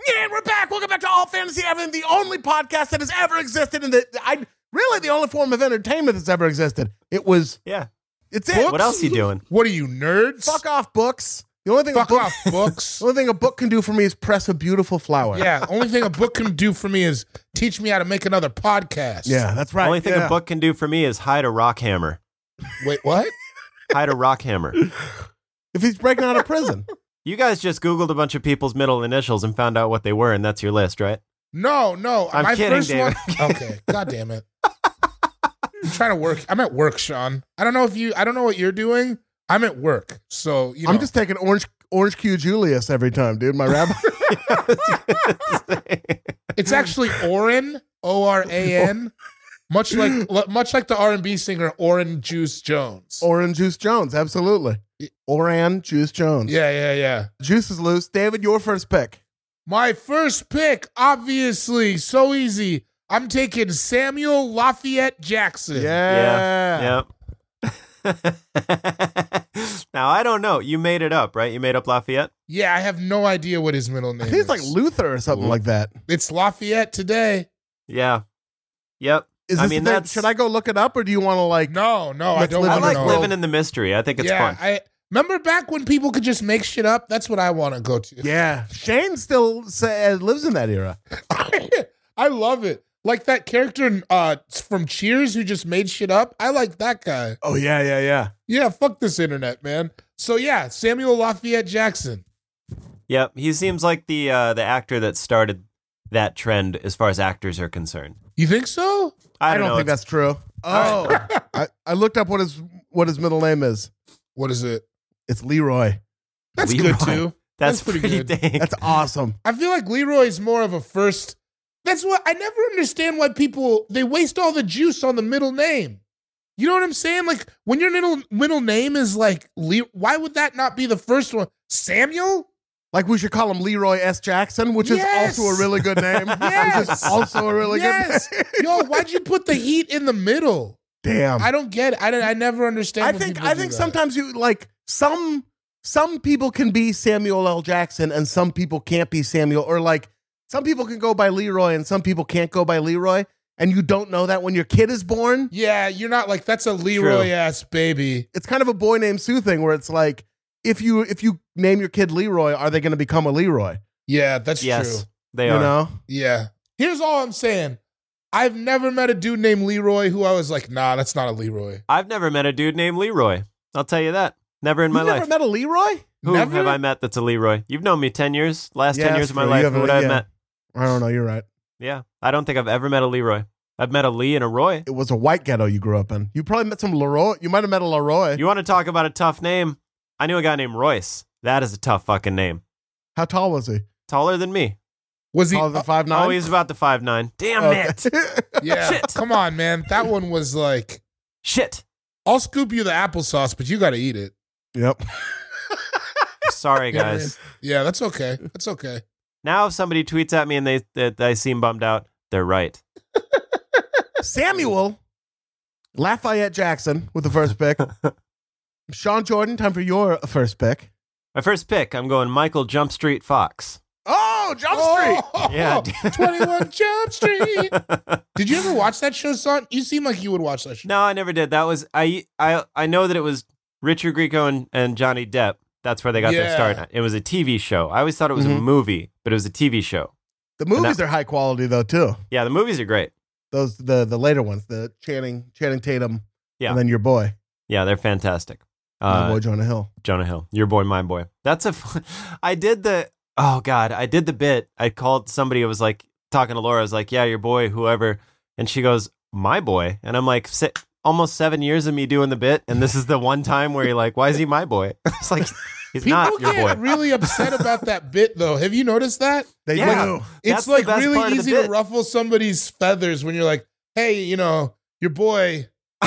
Yeah, and we're back. Welcome back to All Fantasy Everything, the only podcast that has ever existed in the I really the only form of entertainment that's ever existed. It was Yeah. it's it. What else you doing? What are you, nerds? Fuck off books. The only thing Fuck a book, off books. the only thing a book can do for me is press a beautiful flower. Yeah, only thing a book can do for me is teach me how to make another podcast. Yeah, that's right. Only thing yeah. a book can do for me is hide a rock hammer. Wait, what? Hide a rock hammer. If he's breaking out of prison. You guys just Googled a bunch of people's middle initials and found out what they were, and that's your list, right? No, no. I'm my kidding, first David. one. Okay. God damn it. I'm trying to work. I'm at work, Sean. I don't know if you. I don't know what you're doing. I'm at work, so you know. I'm just taking orange orange Q Julius every time, dude. My rabbi. It's actually Oren, O R A N, much like much like the R and B singer Oren Juice Jones. Orange Juice Jones, absolutely. Oran Juice Jones. Yeah, yeah, yeah. Juice is loose. David, your first pick. My first pick, obviously, so easy. I'm taking Samuel Lafayette Jackson. Yeah. Yeah. Now, I don't know. You made it up, right? You made up Lafayette? Yeah, I have no idea what his middle name I think is. it's like Luther or something Ooh. like that. It's Lafayette today. Yeah. Yep. Is I this mean, the thing- that's. should I go look it up or do you want to like No, no, I Let's don't live I want in to like know. living in the mystery. I think it's yeah, fun. I remember back when people could just make shit up. That's what I want to go to. Yeah. Shane still say, lives in that era. I love it. Like that character uh, from Cheers who just made shit up. I like that guy. Oh yeah, yeah, yeah. Yeah, fuck this internet, man. So yeah, Samuel Lafayette Jackson. Yep. He seems like the uh, the actor that started that trend as far as actors are concerned. You think so? I I don't, don't know. think It's- that's true. Oh. I, I looked up what his what his middle name is. What is it? It's Leroy. That's Leroy. good too. That's, that's pretty pretty, good. dang. That's awesome. I feel like Leroy's more of a first. That's what I never understand why people they waste all the juice on the middle name. You know what I'm saying? Like when your middle middle name is like Le- why would that not be the first one? Samuel? Like we should call him Leroy S. Jackson, which Yes. is also a really good name. Yes. Which is also a really yes. good name. Yo, why'd you put the heat in the middle? Damn. I don't get it. I don't, I never understand. I when think people I do think that. sometimes you like some some people can be Samuel L. Jackson and some people can't be Samuel, or like some people can go by Leroy and some people can't go by Leroy, and you don't know that when your kid is born. Yeah, you're not like that's a Leroy ass baby. It's kind of a Boy Named Sue thing where it's like if you if you name your kid Leroy, are they going to become a Leroy? Yeah, that's yes, true. they You are. know? Yeah. Here's all I'm saying. I've never met a dude named Leroy who I was like, nah, that's not a Leroy. I've never met a dude named Leroy. I'll tell you that. Never in my You life. never met a Leroy? Who Never? have I met that's a Leroy? You've known me ten years. Last Yeah, ten years that's of my true. You life. haven't- Who would I have yeah. met? I don't know. You're right. Yeah. I don't think I've ever met a Leroy. I've met a Lee and a Roy. It was a white ghetto you grew up in. You probably met some Leroy. You might have met a Leroy. You want to talk about a tough name? I knew a guy named Royce. That is a tough fucking name. How tall was he? Taller than me. Was he? Taller than five nine. Oh, he's about the five nine. Damn it. yeah. Shit. Come on, man. That one was like, Shit. I'll scoop you the applesauce, but you got to eat it. Yep. Sorry, guys. Yeah, that's okay. That's okay. Now if somebody tweets at me and they, they, they seem bummed out, they're right. Samuel Lafayette Jackson with the first pick. Sean Jordan, time for your first pick. My first pick, I'm going Michael Jump Street Fox. Oh, Jump Street. Oh, Yeah. twenty-one Jump Street. Did you ever watch that show, son? You seem like you would watch that show. No, I never did. That was I I I know that it was Richard Grieco and, and Johnny Depp. That's where they got Yeah. their start. It was a T V show. I always thought it was Mhm. a movie, but it was a T V show. The movies that- are high quality though too. Yeah, the movies are great. Those the the later ones, the Channing Channing Tatum, Yeah. and then your boy, Yeah, they're fantastic. my Uh, boy Jonah Hill. Jonah Hill, your boy, my boy. That's a. Fun, I did the. Oh God, I did the bit. I called somebody. I was like talking to Laura. I was like, "Yeah, your boy, whoever," and she goes, "My boy," and I'm like, si- almost seven years of me doing the bit, and this is the one time where you're like, "Why is he my boy?" It's like he's People not your get boy. really upset about that bit, though. Have you noticed that? They Yeah. do. It's That's the like best part really of the easy to bit. ruffle somebody's feathers when you're like, hey, you know, your boy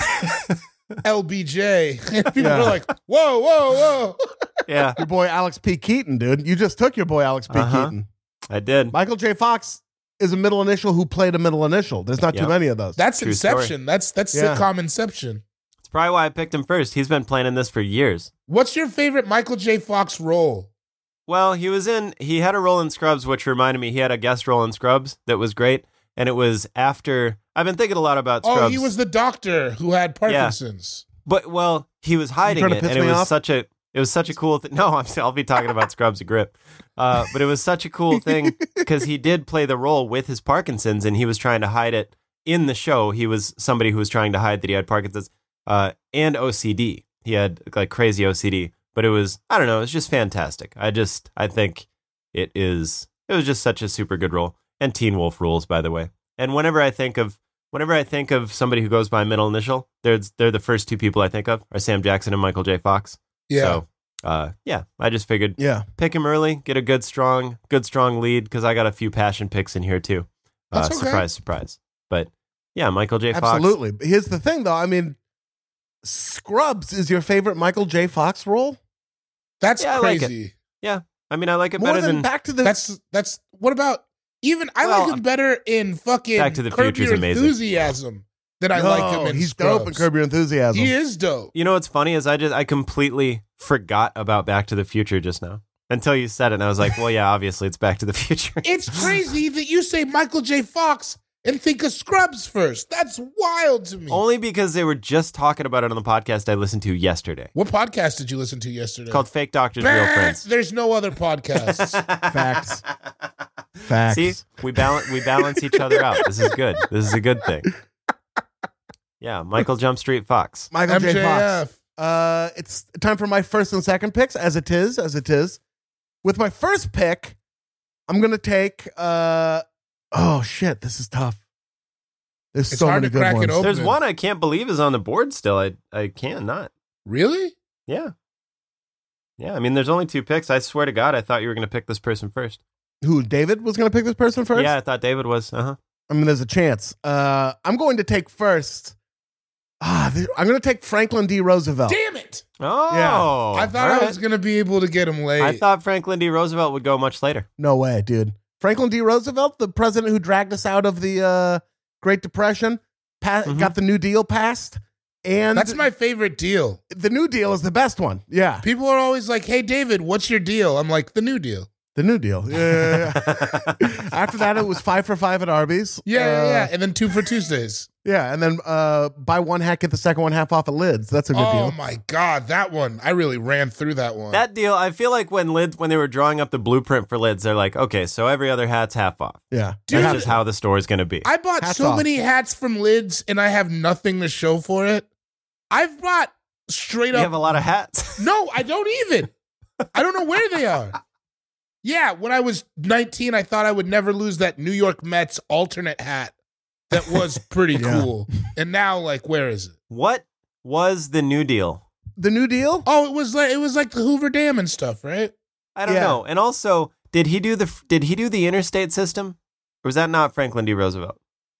L B J. And people Yeah. are like, whoa, whoa, whoa. Yeah, Your boy Alex P. Keaton, dude. You just took your boy Alex P. Uh-huh. Keaton. I did. Michael J. Fox is a middle initial who played a middle initial. There's not too Yep. many of those. That's True Inception. story. That's that's Yeah. sitcom Inception. It's probably why I picked him first. He's been planning this for years. What's your favorite Michael J. Fox role? Well, he was in, he had a role in Scrubs, which reminded me, he had a guest role in Scrubs that was great. And it was after, I've been thinking a lot about Scrubs. Oh, he was the doctor who had Parkinson's. But, well, he was hiding trying to it. piss And it me was off? such a, it was such a cool thing. No, I'm, I'll be talking about Scrubs a grip. Uh, but it was such a cool thing because he did play the role with his Parkinson's and he was trying to hide it in the show. He was somebody who was trying to hide that he had Parkinson's uh, and O C D. He had like crazy O C D. But it was, I don't know, it was just fantastic. I just, I think it is, it was just such a super good role. And Teen Wolf rules, by the way. And whenever I think of, whenever I think of somebody who goes by middle initial, they're, they're the first two people I think of are Sam Jackson and Michael J. Fox. Yeah. So, uh, yeah, I just figured Yeah. pick him early, get a good, strong, good, strong lead, because I got a few passion picks in here too. Uh, That's okay. Surprise, surprise. But yeah, Michael J. Fox. Absolutely. But here's the thing, though. I mean, Scrubs is your favorite Michael J. Fox role? That's Yeah, I like it. crazy. I mean, I like it More better than than Back to the... That's that's what about even I Well, like him better in fucking Back to the Curb Future's Your amazing. Enthusiasm than I like him No, in he's Scrubs. dope in Curb Your Enthusiasm. He is dope. You know what's funny is I just I completely forgot about Back to the Future just now until you said it, and I was like, well, yeah, obviously it's Back to the Future. It's crazy that you say Michael J. Fox and think of Scrubs first. That's wild to me. Only because they were just talking about it on the podcast I listened to yesterday. What podcast did you listen to yesterday? It's called Fake Doctors, Real Bah, Friends. There's no other podcasts. Facts. Facts. See, we balance we balance each other out. This is good. This is a good thing. Yeah, Michael Jump Street Fox. Michael J. M J Fox. F. Uh, it's time for my first and second picks, as it is, as it is. With my first pick, I'm gonna take. Uh, oh shit, this is tough. There's It's so hard many to good crack it ones. open. There's one I can't believe is on the board still. I I can't not. Really? Yeah. Yeah, I mean, there's only two picks. I swear to God, I thought you were going to pick this person first. Who? David was gonna pick this person first. Yeah, I thought David was. Uh-huh. I mean, there's a chance. Uh, I'm going to take first. Ah, th- I'm going to take Franklin D. Roosevelt. Damn it! Oh. I thought all I right. was gonna be able to get him late. I thought Franklin D. Roosevelt would go much later. No way, dude. Franklin D. Roosevelt, the president who dragged us out of the uh, Great Depression, pa- Mhm. got the New Deal passed, and That's my favorite deal. the New Deal is the best one. Yeah, People are always like, "Hey, David, what's your deal?" I'm like, "The New Deal." the New Deal. Yeah. yeah, yeah. After that, it was five for five at Arby's. Yeah, Uh, yeah, yeah. And then two for Tuesdays. yeah, and then uh, buy one hat, get the second one half off at Lids. That's a good Oh deal. my God, that one. I really ran through that one. That deal, I feel like when lids, when they were drawing up the blueprint for lids, they're like, okay, so every other hat's half off. Yeah, Dude, That's just how the store is going to be. I bought Hats so off. many hats from Lids and I have nothing to show for it. I've bought straight You up. have a lot of hats. No, I don't even. I don't know where they are. Yeah, when I was nineteen, I thought I would never lose that New York Mets alternate hat that was pretty Yeah. cool. And now, like, where is it? What was the New Deal? the New Deal. Oh, it was like it was like the Hoover Dam and stuff, right? I don't Yeah. know. And also, did he do the did he do the interstate system? Or was that not Franklin D. Roosevelt?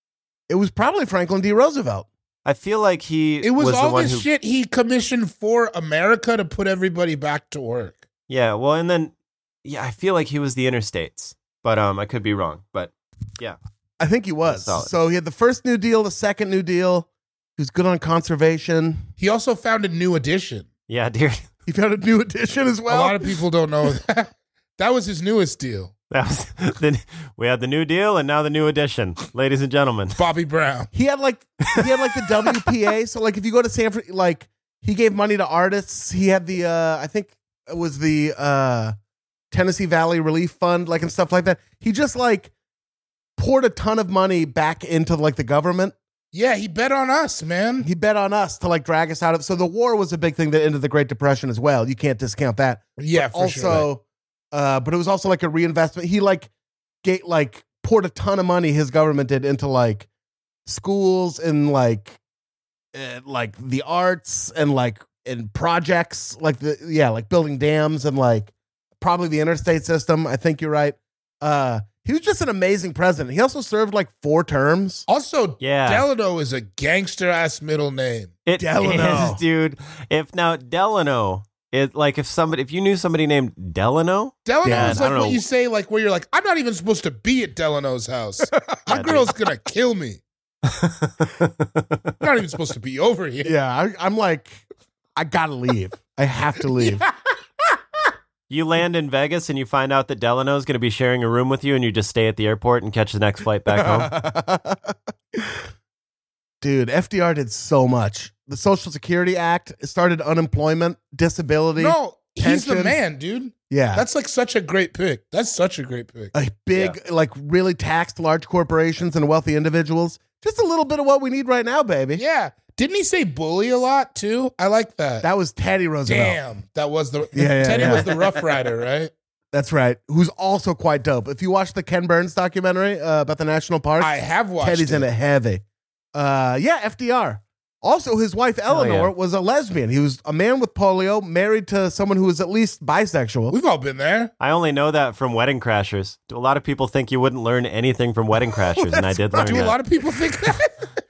It was probably Franklin D. Roosevelt. I feel like he It was, the all one this who shit he commissioned for America to put everybody back to work. Yeah, well, and then yeah, I feel like he was the interstates. But um I could be wrong, but yeah. I think he was. Solid. So he had the first New Deal, the second New Deal. He was good on conservation. He also found a new edition. Yeah, dear. He found a new edition as well. a lot of people don't know that. That was his newest deal. That was then we had the New Deal and now the new edition, ladies and gentlemen. Bobby Brown. He had like he had like the W P A. So like if you go to San Fran, like he gave money to artists. He had the uh I think it was the uh Tennessee Valley Relief Fund, like and stuff like that. He just like poured a ton of money back into like the government. Yeah, he bet on us, man. He bet on us to like drag us out of. So the war was a big thing that ended the Great Depression as well. You can't discount that. Yeah, But for also, sure. uh, but it was also like a reinvestment. He like gate like poured a ton of money. His government did into like schools and like uh, like the arts and like in projects like the yeah like building dams and like probably the interstate system. I think you're right. Uh, he was just an amazing president. He also served like four terms. Also, Yeah. Delano is a gangster ass middle name. It Delano. is, dude. If now Delano, it like if somebody if you knew somebody named Delano, Delano Yeah, is I like don't what know. you say, like where you're like, I'm not even supposed to be at Delano's house. My Yeah, girl's gonna kill me. I'm not even supposed to be over here. Yeah, I, I'm like, I gotta leave. I have to leave. You land in Vegas and you find out that Delano's going to be sharing a room with you, and you just stay at the airport and catch the next flight back home. Dude, F D R did so much. The Social Security Act started unemployment, disability. No, he's the pensions. man, dude. Yeah. That's like such a great pick. That's such a great pick. a big, like really taxed large corporations and wealthy individuals. Just a little bit of what we need right now, baby. Yeah. Didn't he say bully a lot too? I like that. That was Teddy Roosevelt. Damn. That was the Yeah, yeah, Teddy yeah. was the Rough Rider, right? That's right. Who's also quite dope. If you watch the Ken Burns documentary uh, about the national parks, I have watched Teddy's it. in it heavy. Uh, yeah, F D R. Also, his wife Eleanor yeah. was a lesbian. He was a man with polio, married to someone who was at least bisexual. We've all been there. I only know that from Wedding Crashers. A lot of people think you wouldn't learn anything from Wedding Crashers, and I did learn Do a that. lot of people think that?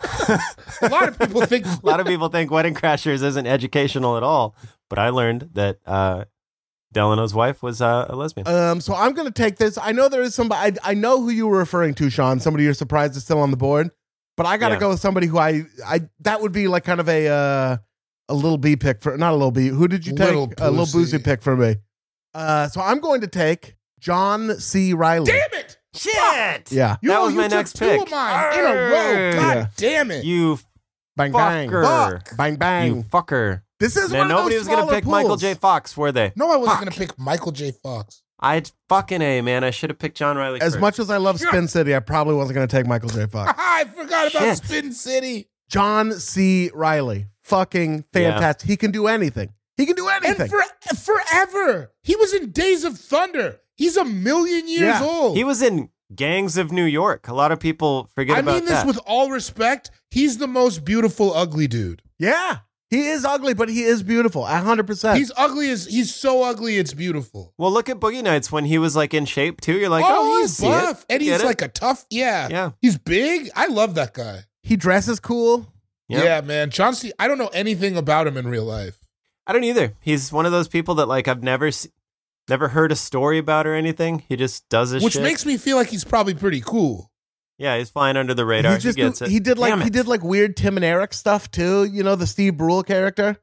A lot of people think A lot of people think Wedding Crashers isn't educational at all, but I learned that uh, Delano's wife was uh, a lesbian. Um, so I'm going to take this. I know there is somebody. I, I know who you were referring to, Sean. Somebody you're surprised is still on the board, but I got to Yeah. go with somebody who I, I that would be like kind of a uh, a little B pick for not a little B. Who did you take? Little a little pussy. boozy pick for me. Uh, so I'm going to take John C. Riley. damn it. Shit! Yeah, You That know, was you my took next two pick. of mine in a row. God Yeah. damn it. You bang bang, fucker. Fuck. bang bang. You fucker. This is Man, one of nobody those was going to smaller pick Michael pools. J. Fox, were they? No, I wasn't Fuck. going to pick Michael J. Fox. I'd fucking A, man. I should have picked John Riley As first. much as I love Spin City, I probably wasn't going to take Michael J. Fox. I forgot about Shit. Spin City. John C. Riley, fucking fantastic. He can do anything. He can do anything. And for, forever. He was in Days of Thunder. He's a million years Yeah. old. He was in Gangs of New York. A lot of people forget I about mean this that. with all respect. He's the most beautiful ugly dude. Yeah, he is ugly, but he is beautiful. one hundred percent. He's ugly as he's so ugly it's beautiful. Well, look at Boogie Nights when he was like in shape too. You're like, oh, oh, I he's see it. buff. And Get he's it? like a tough, yeah. Yeah. He's big. I love that guy. He dresses cool. Yeah. Yeah, man. John C. I don't know anything about him in real life. I don't either. He's one of those people that like I've never se- never heard a story about or anything. He just does his Which shit. makes me feel like he's probably pretty cool. Yeah, he's flying under the radar. He He, just gets do- it. he did like Damn he it. did like weird Tim and Eric stuff too. You know, the Steve Brule character.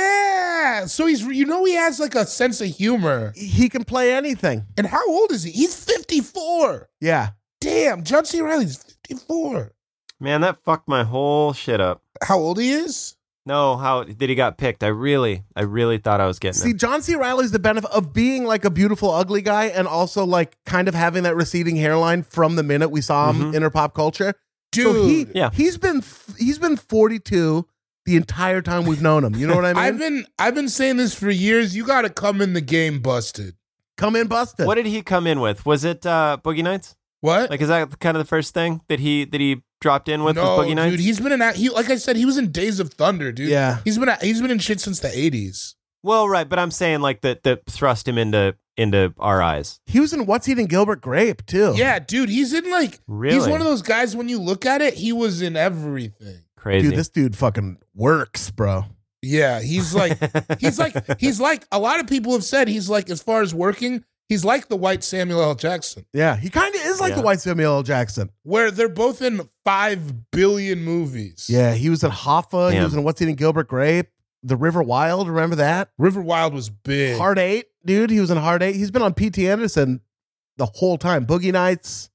Yeah. So he's you know he has like a sense of humor. He can play anything. And how old is he? He's fifty-four. Yeah. Damn, John C. Riley's fifty-four. Man, that fucked my whole shit up. How old he is? No, how did he got picked? I really, I really thought I was getting See, him. John C. Riley's the benefit of being like a beautiful, ugly guy and also like kind of having that receding hairline from the minute we saw him Mhm. in our pop culture. Dude, So he, Yeah. he's been he's been forty-two the entire time we've known him. You know what I mean? I've been I've been saying this for years. You got to come in the game busted. Come in busted. What did he come in with? Was it uh, Boogie Nights? What? Like, is that kind of the first thing that he that he dropped in with? no, was Boogie Nights? dude. He's been in that. He like I said, he was in Days of Thunder, dude. Yeah. He's been he's been in shit since the eighties. Well, right, but I'm saying like that that thrust him into into our eyes. He was in What's Eating Gilbert Grape too. Yeah, dude. He's in like Really? he's one of those guys. When you look at it, he was in everything. Crazy. Dude, this dude fucking works, bro. Yeah, he's like he's like he's like a lot of people have said he's like as far as working, he's like the white Samuel L. Jackson, Yeah, he kind of is like Yeah. the white Samuel L. Jackson. where they're both in five billion movies. Yeah, he was in Hoffa. He Damn. was in What's Eating Gilbert Grape. The River Wild. Remember that? River Wild was big. Hard Eight, dude. He was in Hard Eight. He's been on P T Anderson the whole time. Boogie Nights.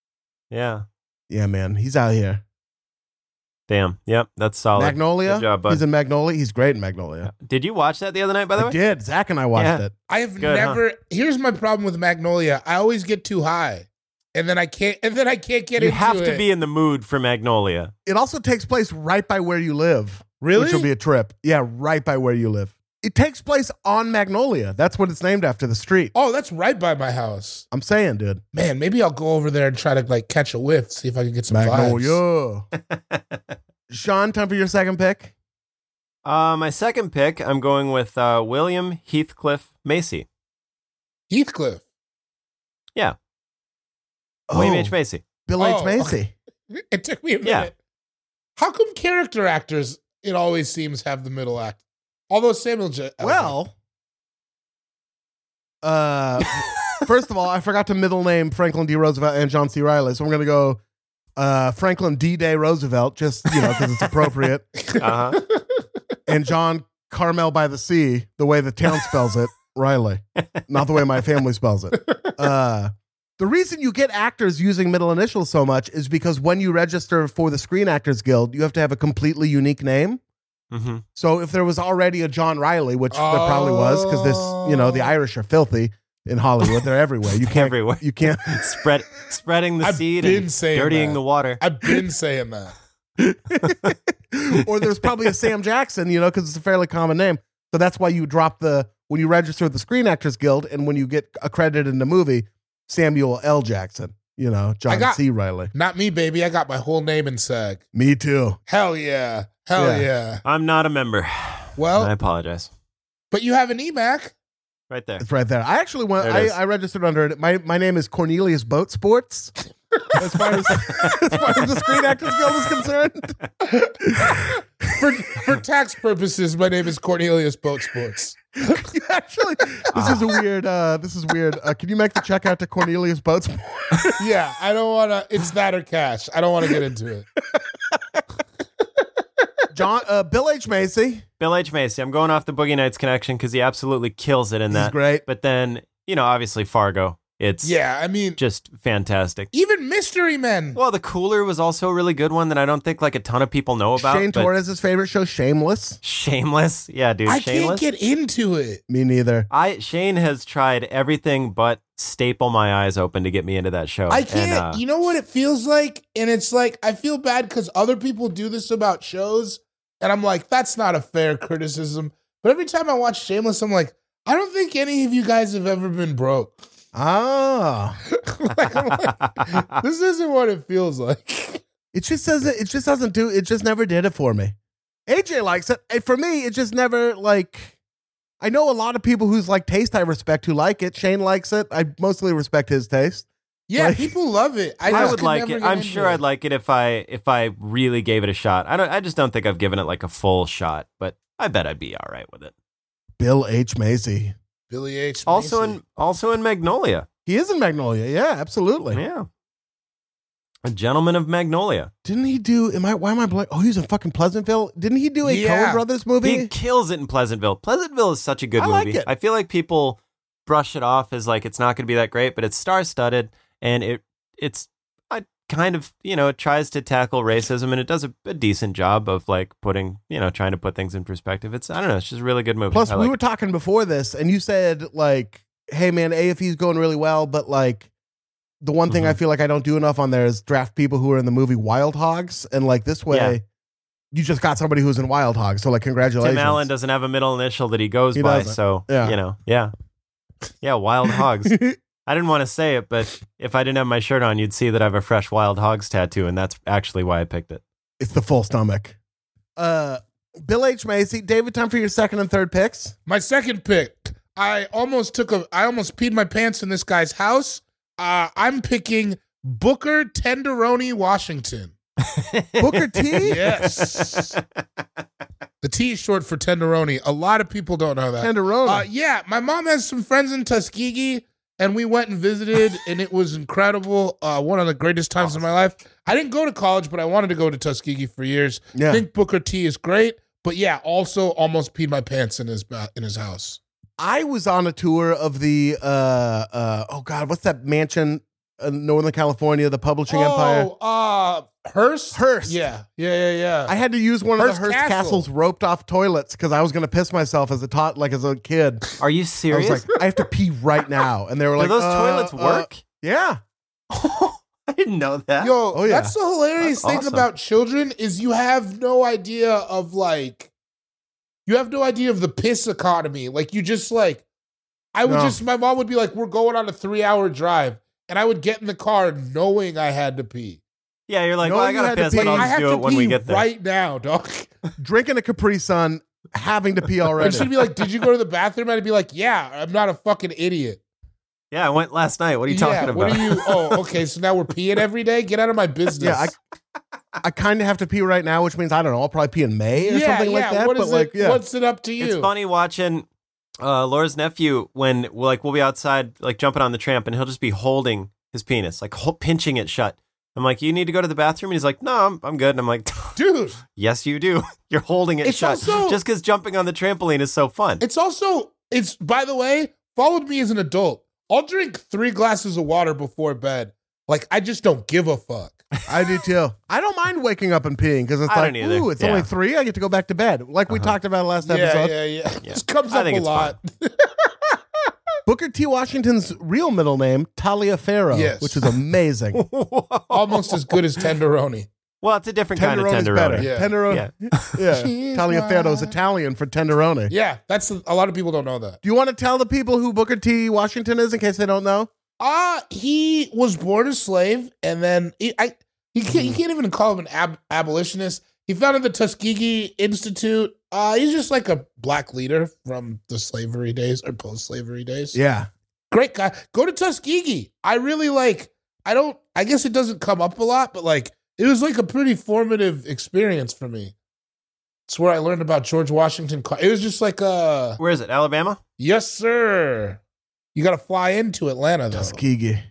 yeah. Yeah, man, he's out here. Damn. Yep. That's solid. Magnolia. Good job, bud. He's in Magnolia. He's great in Magnolia. Did you watch that the other night? By the I way, did. Zach and I watched Yeah. it. I have Good, huh? never. Here's my problem with Magnolia. I always get too high, and then I can't. And then I can't get you into have to it. be in the mood for Magnolia. It also takes place right by where you live. Really? Which will be a trip. Yeah, right by where you live. It takes place on Magnolia. That's what it's named after, the street. Oh, that's right by my house. I'm saying, dude. Man, maybe I'll go over there and try to like catch a whiff, see if I can get some vibes. Magnolia. Sean, time for your second pick. Uh, my second pick, I'm going with uh, William Heathcliff Macy. Heathcliff. Yeah, Oh, William H. Macy. Bill H. Oh, Macy. It took me a minute. Yeah. How come character actors, it always seems, have the middle act? Although Samuel J. Well, uh, first of all, I forgot to middle name Franklin D. Roosevelt and John C. Riley, so I'm going to go uh, Franklin D. Day Roosevelt, just, you know, because it's appropriate, Uh huh. and John Carmel by the Sea, the way the town spells it, Riley. Not the way my family spells it. Uh, the reason you get actors using middle initials so much is because when you register for the Screen Actors Guild, you have to have a completely unique name. Mm-hmm. So if there was already a John Riley, which there probably was, because this, you know, the Irish are filthy in Hollywood. They're everywhere. You can't. Everywhere. You can't. Spread, spreading the I've seed been and saying dirtying that. the water. I've been saying that. Or there's probably a Sam Jackson, you know, because it's a fairly common name. So that's why you drop the when you register with the Screen Actors Guild, and when you get accredited in the movie, Samuel L. Jackson. You know, John got- C. Riley. Not me, baby. I got my whole name in SAG. Me too. Hell yeah. Hell Yeah. yeah. I'm not a member. Well, I apologize. but you have an E M A C. Right there. It's right there. I actually went. There it I, is. I registered under it. My my name is Cornelius Boat Sports. As far as, as far as the Screen Actors Guild is concerned. For, for tax purposes, my name is Cornelius Boat Sports. You actually, this is a weird. Uh, this is weird. Uh, can you make the check out to Cornelius Boat Sports? Yeah, I don't want to. It's that or cash. I don't want to get into it. John uh, Bill H. Macy. Bill H. Macy. I'm going off the Boogie Nights connection because he absolutely kills it in He's that. great. But then, you know, obviously Fargo. It's Yeah, I mean, just fantastic. even Mystery Men. Well, The Cooler was also a really good one that I don't think like a ton of people know about. Shane but Torres' favorite show, Shameless. Shameless. Yeah, dude. I Shameless. can't get into it. Me neither. I Shane has tried everything but staple my eyes open to get me into that show. I can't. And, uh, you know what it feels like? And it's like, I feel bad because other people do this about shows. And I'm like, that's not a fair criticism. But every time I watch Shameless, I'm like, I don't think any of you guys have ever been broke. Ah, Like, I'm like, this isn't what it feels like. it just doesn't. It just doesn't do. It just never did it for me. A J likes it. And for me, it just never like. I know a lot of people whose like taste I respect who like it. Shane likes it. I mostly respect his taste. Yeah, Like- people love it. I, I just would could like never it. get I'm into sure it. I'd like it if I if I really gave it a shot. I don't. I just don't think I've given it like a full shot, but I bet I'd be all right with it. Bill H. Macy. Billy H. Also Macy. in also in Magnolia. He is in Magnolia. Yeah, absolutely. Yeah, a gentleman of Magnolia. Didn't he do? Am I? Why am I blank? Oh, he was in fucking Pleasantville. Didn't he do a Yeah. Coen Brothers movie? He kills it in Pleasantville. Pleasantville is such a good I like movie. it. I feel like people brush it off as like it's not going to be that great, but it's star studded and it it's I kind of you know it tries to tackle racism and it does a, a decent job of like putting you know trying to put things in perspective. It's I don't know. It's just a really good movie. Plus, I we like were it. talking before this, and you said like, "Hey, man, A F E's going really well," but like, the one thing Mhm. I feel like I don't do enough on there is draft people who are in the movie Wild Hogs, and like this way, Yeah. you just got somebody who's in Wild Hogs. So like, congratulations. Tim Allen doesn't have a middle initial that he goes He by, doesn't. so Yeah. you know, yeah, yeah, Wild Hogs. I didn't want to say it, but if I didn't have my shirt on, you'd see that I have a fresh Wild Hogs tattoo, and that's actually why I picked it. It's the full stomach. Uh, Bill H. Macy, David, time for your second and third picks. My second pick. I almost took a. I almost peed my pants in this guy's house. Uh, I'm picking Booker Tenderoni Washington. Booker T. Yes. The T is short for tenderoni. A lot of people don't know that. Tenderoni. Uh, yeah, my mom has some friends in Tuskegee, and we went and visited, and it was incredible. Uh, one of the greatest times of my life. I didn't go to college, but I wanted to go to Tuskegee for years. Yeah. I think Booker T is great, but yeah, also almost peed my pants in his ba- in his house. I was on a tour of the uh uh oh god, what's that mansion in Northern California, the publishing empire? Oh, uh, Hearst? Hearst. Yeah, yeah, yeah, yeah. I had to use one of Hearst the Hearst Castle. Castle's roped off toilets because I was gonna piss myself as a tot like as a kid. Are you I serious? was like, I have to pee right now. And they were Do like, those uh, toilets uh, work? yeah. I didn't know that. Yo, Oh, yeah. that's the hilarious That's thing awesome. about children is you have no idea of like, you have no idea of the piss economy. Like you just like, I would No. just, my mom would be like, we're going on a three hour drive. And I would get in the car knowing I had to pee. Yeah, you're like, No, well, I you gotta had to piss, pee. but I'll I just have do to it when pee we get there. right now, dog. Drinking a Capri Sun, having to pee And already. she'd be like, did you go to the bathroom? I'd be like, yeah, I'm not a fucking idiot. Yeah, I went last night. What are you yeah, talking what about? are you? Oh, okay. So now we're peeing every day? Get out of my business. Yeah, I, I kind of have to pee right now, which means I don't know. I'll probably pee in May or yeah, something like yeah. that. What but is like, it? yeah, What's it up to you? It's funny watching uh, Laura's nephew when like we'll be outside like jumping on the tramp and he'll just be holding his penis, like ho- pinching it shut. I'm like, you need to go to the bathroom? And he's like, no, I'm, I'm good. And I'm like, Dude, yes, you do. You're holding it It's shut. also- Just because jumping on the trampoline is so fun. it's also It's, by the way, followed me as an adult. I'll drink three glasses of water before bed. Like, I just don't give a fuck. I do too. I don't mind waking up and peeing because it's I like, don't either. ooh, it's Yeah. only three. I get to go back to bed. Like we Uh-huh. talked about last Yeah, episode. yeah, yeah. Yeah. This comes I up think a it's lot. Booker T. Washington's real middle name, Taliaferro, Yes. which is amazing. Almost as good as Tenderoni. Well, it's a different kind of Tenderone's better. tenderoni. Yeah. Tenderoni. Yeah. She's Taliaferro is mine. Italian for tenderoni. Yeah, that's a lot of people don't know that. Do you want to tell the people who Booker T. Washington is in case they don't know? Uh, he was born a slave, and then he, I he can't, you can't even call him an ab- abolitionist. He founded the Tuskegee Institute. Uh, he's just like a black leader from the slavery days or post-slavery days. Yeah. Great guy. Go to Tuskegee. I really like, I don't, I guess it doesn't come up a lot, but like, it was like a pretty formative experience for me. It's where I learned about George Washington. Car- It was just like a, Where is it? Alabama? yes, sir. You got to fly into Atlanta, though. Tuskegee.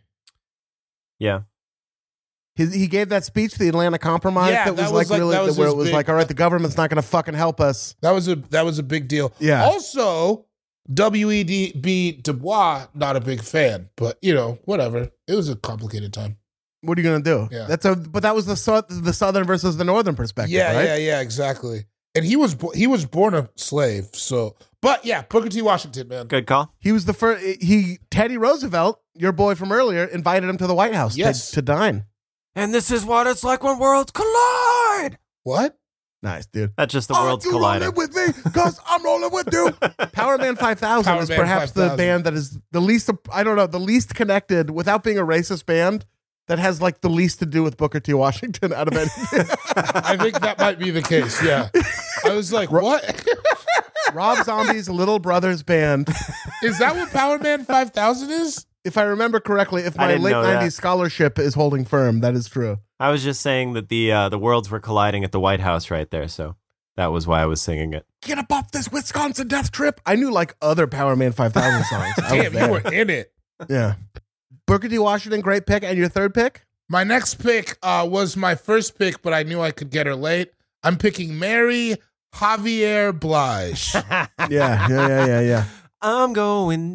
Yeah. His, he gave that speech, the Atlanta Compromise, Yeah, that was that like was like- really, that was where his it was big- like, all right, the government's not going to fucking help us. That was a that was a big deal. Yeah. Also, W E D B Du Bois, not a big fan, but you know, whatever. It was a complicated time. What are you going to do? Yeah. That's a, but that was the sou- the southern versus the northern perspective, Yeah, right? yeah, yeah, exactly. And he was bo- he was born a slave, so. But yeah, Booker T. Washington, man. Good call. He was the first. He Teddy Roosevelt, your boy from earlier, invited him to the White House to- Yes. to, dine. And this is what it's like when worlds collide. What? Nice, dude. That's just the Are worlds you colliding. rolling with me? Because I'm rolling with you. Power Man five thousand Power is Man perhaps the five thousand. band that is the least. I don't know, the least connected without being a racist band that has like the least to do with Booker T. Washington out of anything. I think that might be the case. Yeah. I was like, what? Rob Zombie's Little Brothers band. Is that what Power Man five thousand is? If I remember correctly, if I my didn't late know that. nineties scholarship is holding firm, that is true. I was just saying that the uh, the worlds were colliding at the White House right there, so that was why I was singing it. Get up off this Wisconsin death trip. I knew like other Power Man five thousand songs. I was Damn, you there. were in it. Yeah. Booker T. Washington, great pick. And your third pick? My next pick uh, was my first pick, but I knew I could get her late. I'm picking Mary Javier Blige. Yeah, yeah, yeah, yeah, yeah. I'm going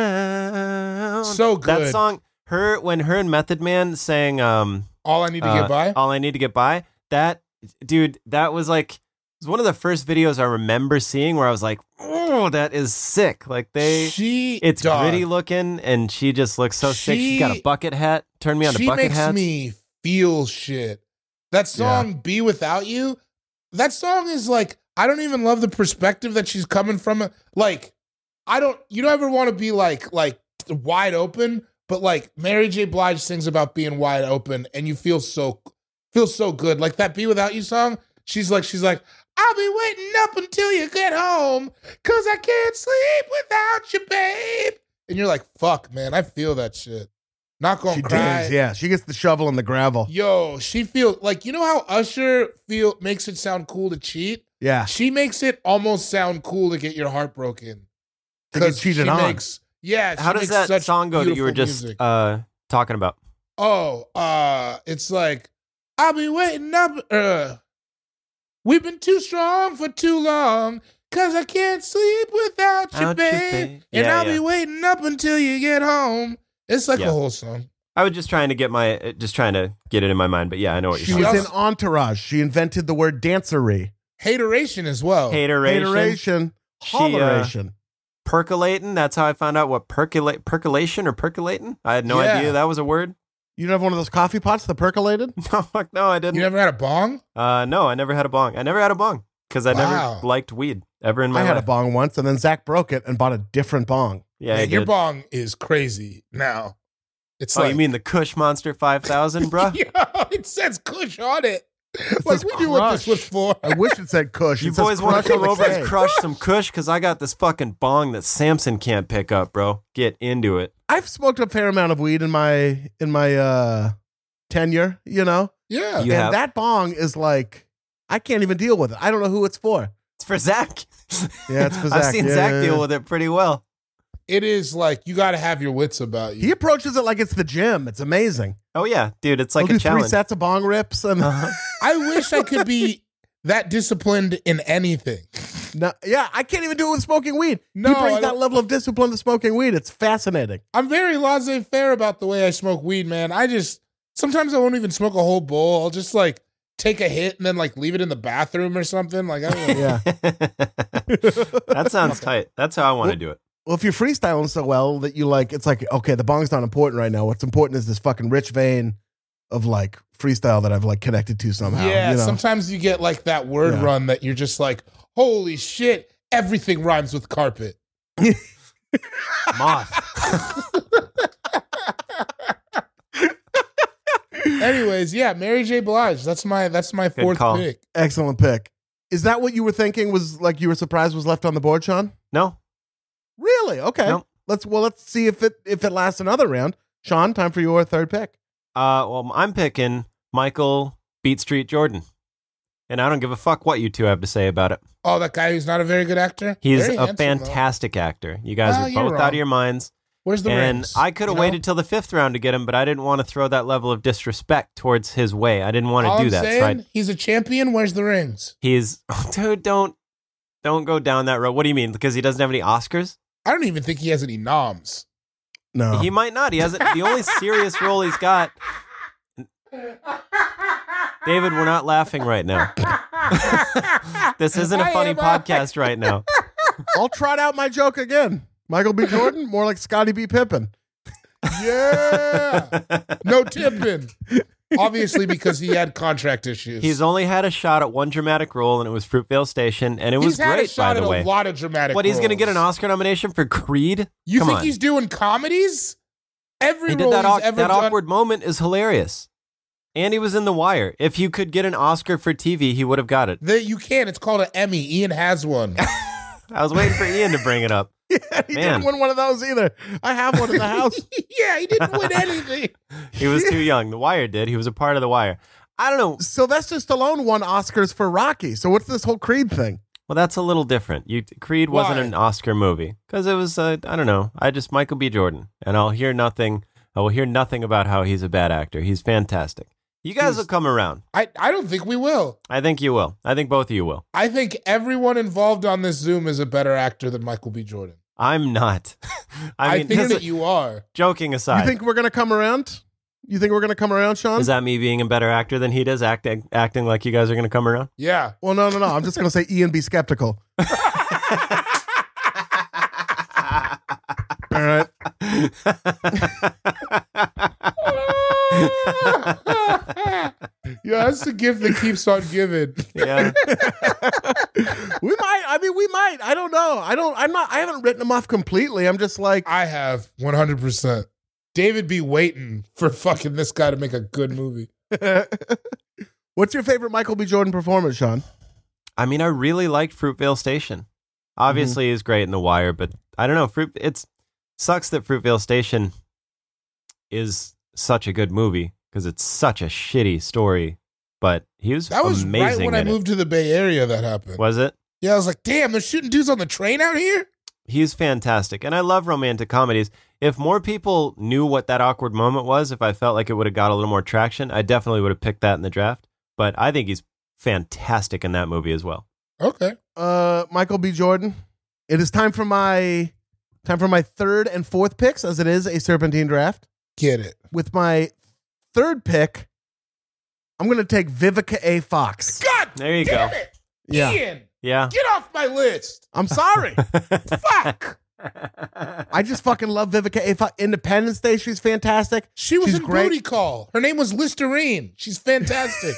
down. So That good. song, her when her and Method Man sang um All I Need to uh, Get By. All I Need to Get By. That dude, that was like it was one of the first videos I remember seeing where I was like, oh, that is sick. Like they she, it's dog, gritty looking and she just looks so sick. She's got a She- bucket hat. Turn me on to She bucket makes hats. me feel shit. That song, Be Without You, that song is like, I don't even love the perspective that she's coming from. Like, I don't, you don't ever want to be like, like wide open, but like Mary J. Blige sings about being wide open and you feel so, feel so good. Like that Be Without You song, she's like, she's like, I'll be waiting up until you get home because I can't sleep without you, babe. And you're like, fuck, man, I feel that shit. Not gonna She cry. digs, yeah. She gets the shovel in the gravel. Yo, she feels like, you know how Usher feel makes it sound cool to cheat? Yeah. She makes it almost sound cool to get your heart broken. To get cheated she on. Makes, yeah. How she does makes that such song go that you were beautiful just music. uh talking about? Oh, uh, it's like, I'll be waiting up. Uh, we've been too strong for too long. Cause I can't sleep without you, Without you, babe. babe. And Yeah, I'll yeah. be waiting up until you get home. It's like Yeah. a whole song. I was just trying to get my uh, just trying to get it in my mind, but yeah, I know what She you're was saying. in Entourage. She invented the word dancery. Hateration as well. Hateration, Hateration. She, uh, Holleration. percolating. That's how I found out what percolate percolation or percolating. I had no Yeah. idea that was a word. You don't have one of those coffee pots that percolated? No, fuck no, I didn't. You never had a bong? uh, no, I never had a bong. I never had a bong because I Wow. never liked weed ever in my I had life. a bong once, and then Zach broke it and bought a different bong. Yeah, I Man, your did. bong is crazy now. It's Oh, like, you mean the Kush Monster five thousand, bro? Yo, it says Kush on it. It Like says we knew what this Crush. was for. I wish it said Kush. You It says boys want Crush to come on the over K. and crush some Kush? Because I got this fucking bong that Samson can't pick up, bro. Get into it. I've smoked a fair amount of weed in my in my uh tenure, you know? Yeah. You and have- that bong is like I can't even deal with it. I don't know who it's for. It's for Zach. Yeah, it's for I've Zach. seen Yeah, Zach yeah, deal yeah. with it pretty well. It is like you got to have your wits about He you. approaches it like it's the gym. It's amazing. Oh yeah, dude, it's like He'll a do three challenge. sets of bong rips and Uh-huh. I wish I could be that disciplined in anything. No, yeah, I can't even do it with smoking weed. No, he I brings that don't- level of discipline to smoking weed. It's fascinating. I'm very laissez-faire about the way I smoke weed, man. I just sometimes I won't even smoke a whole bowl. I'll just like take a hit and then like leave it in the bathroom or something. Like I don't know. Yeah. That sounds tight. That's how I want to do it. Well, if you're freestyling so well that you like, it's like, okay, the bong's not important right now. What's important is this fucking rich vein of like freestyle that I've like connected to somehow. Yeah, you know? sometimes you get like that word Yeah. run that you're just like, holy shit, everything rhymes with carpet. Moth. Anyways, yeah, Mary J. Blige. That's my that's my Good fourth call. pick. Excellent pick. Is that what you were thinking? Was like you were surprised was left on the board, Sean? No. Really? Okay. Nope. Let's well, let's see if it if it lasts another round. Sean, time for your third pick. Uh, well, I'm picking Michael Beat Street Jordan. And I don't give a fuck what you two have to say about it. Oh, that guy who's not a very good actor? He's Very a handsome, though. fantastic actor. You guys Well, are you're both wrong. out of your minds. Where's the and rings? I could have You know? waited till the fifth round to get him, but I didn't want to throw that level of disrespect towards his way. I didn't want to All do I'm that. saying, So I, he's a champion. Where's the rings? he's, dude, don't, don't go down that road. What do you mean? Because he doesn't have any Oscars? I don't even think he has any noms. No. He might not. He hasn't. The only serious role he's got. David, we're not laughing right now. This isn't a I funny am, uh, podcast right now. I'll trot out my joke again. Michael B. Jordan, more like Scotty B. Pippen. Yeah. No tipping. Obviously, because he had contract issues. He's only had a shot at one dramatic role, and it was Fruitvale Station, and it was He's had great, a shot by the at way. a lot of dramatic What, he's going to roles. get an Oscar nomination for Creed? You Come think on. he's doing comedies? Every He did role that, he's awk- ever that done. awkward moment is hilarious. And he was in The Wire. If you could get an Oscar for T V, he would have got it. The, you can. It's called an Emmy. Ian has one. I was waiting for Ian to bring it up. Yeah, he Man. didn't win one of those either. I have one in the house. Yeah, he didn't win anything. He was too young. The Wire did. He was a part of The Wire. I don't know. Sylvester Stallone won Oscars for Rocky. So what's this whole Creed thing? Well, that's a little different. You Creed wasn't Why? an Oscar movie because it was. Uh, I don't know. I just Michael B. Jordan, and I'll hear nothing. I will hear nothing about how he's a bad actor. He's fantastic. You guys He's- will come around. I, I don't think we will. I think you will. I think both of you will. I think everyone involved on this Zoom is a better actor than Michael B. Jordan. I'm not. I I, mean, think this- that you are. joking aside, You think we're gonna come around? You think we're gonna come around, Sean? is that me being a better actor than he does, acting acting like you guys are going to come around? Yeah. well, no, no, no. I'm just gonna say Ian be skeptical. All right. Yeah, that's the gift that keeps on giving. Yeah. We might. I mean, we might. I don't know. I don't. I'm not. I haven't written them off completely. I'm just like, I have one hundred percent. David be waiting for fucking this guy to make a good movie. what's your favorite Michael B. Jordan performance, Sean? I mean, I really liked Fruitvale Station. Obviously, he's great in The Wire, but I don't know. Fruit. It's sucks that Fruitvale Station is such a good movie because it's such a shitty story. But he was That was amazing. right when I in it. moved to the Bay Area that happened. Was it? Yeah, I was like, damn, they're shooting dudes on the train out here? He's fantastic. And I love romantic comedies. If more people knew what that awkward moment was, if I felt like it would have got a little more traction, I definitely would have picked that in the draft. But I think he's fantastic in that movie as well. Okay. Uh, Michael B. Jordan. It is time for my time for my third and fourth picks, as it is a serpentine draft. Get it. With my third pick, I'm going to take Vivica A. Fox. God There you damn go. it. Yeah. Ian, Yeah. get off my list. I'm sorry. Fuck. I just fucking love Vivica A. Fox. Independence Day, she's fantastic. She was She's in great. Booty Call. Her name was Listerine. She's fantastic.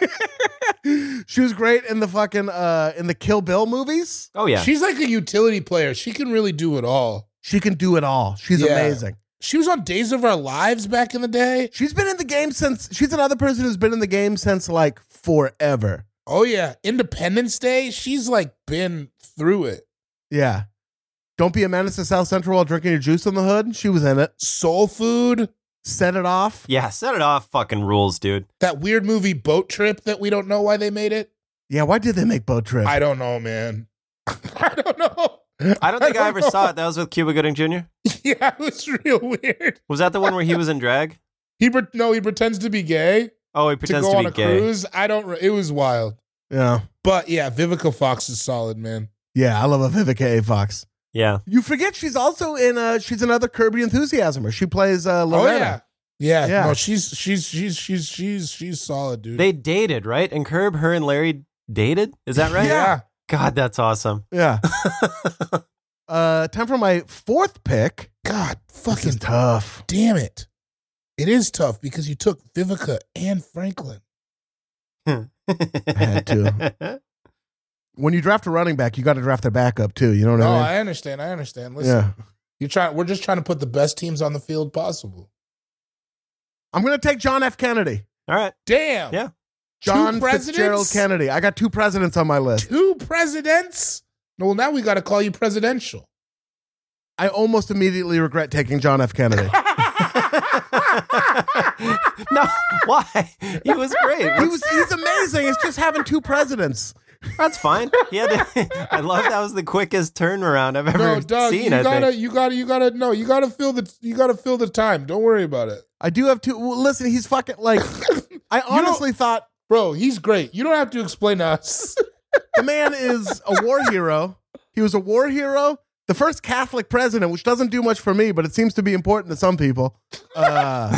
She was great in the fucking uh in the Kill Bill movies. Oh, yeah. She's like a utility player. She can really do it all. She can do it all. She's Yeah. amazing. She was on Days of Our Lives back in the day. She's been in the game since she's another person who's been in the game since like forever. Oh, yeah. Independence Day. She's like been through it. Yeah. Don't be a menace to South Central while drinking your juice in the hood. She was in it. Soul Food. Set it off. Yeah, set it off. Fucking rules, dude. That weird movie Boat Trip that we don't know why they made it. Yeah, why did they make Boat Trip? I don't know, man. I don't know. I don't think I, ever know. saw it. That was with Cuba Gooding Junior Yeah, it was real weird. Was that the one where he was in drag? He pre- no, he pretends to be gay Oh, he to pretends go to, on be a gay. cruise. I don't. Re- it was wild, yeah. but yeah, Vivica Fox is solid, man. Yeah, I love a Vivica A. Fox. Yeah. You forget she's also in. Uh, she's another Curb Your Enthusiasm. She plays uh, Oh Loretta. yeah. yeah, Yeah. No, she's she's she's she's she's she's solid, dude. They dated, right? And Curb, her and Larry dated? Is that right? yeah. God, that's awesome. Yeah. uh, time for my fourth pick. God, This fucking is tough. damn it. It is tough because you took Vivica and Franklin. had to. When you draft a running back, you got to draft their backup too. You know what No, I mean? I understand. I understand. Listen, Yeah. you're trying. We're just trying to put the best teams on the field possible. I'm going to take John F. Kennedy. All right. Damn. Yeah. John Two presidents? Fitzgerald Kennedy. I got two presidents on my list. Two presidents. No, well, now we got to call you presidential. I almost immediately regret taking John F. Kennedy. No, why? He was great. he was he's amazing. It's just having two presidents. That's fine. He had to, I love that was the quickest turnaround I've ever No, Doug, seen. you I gotta, think. you gotta, you gotta, no, you gotta fill the, you gotta fill the time. Don't worry about it, I do have two. Well, listen, he's fucking like. I honestly thought bro. He's great. You don't have to explain to us. the man is a war hero. He was a war hero. The first Catholic president, which doesn't do much for me, but it seems to be important to some people. Uh,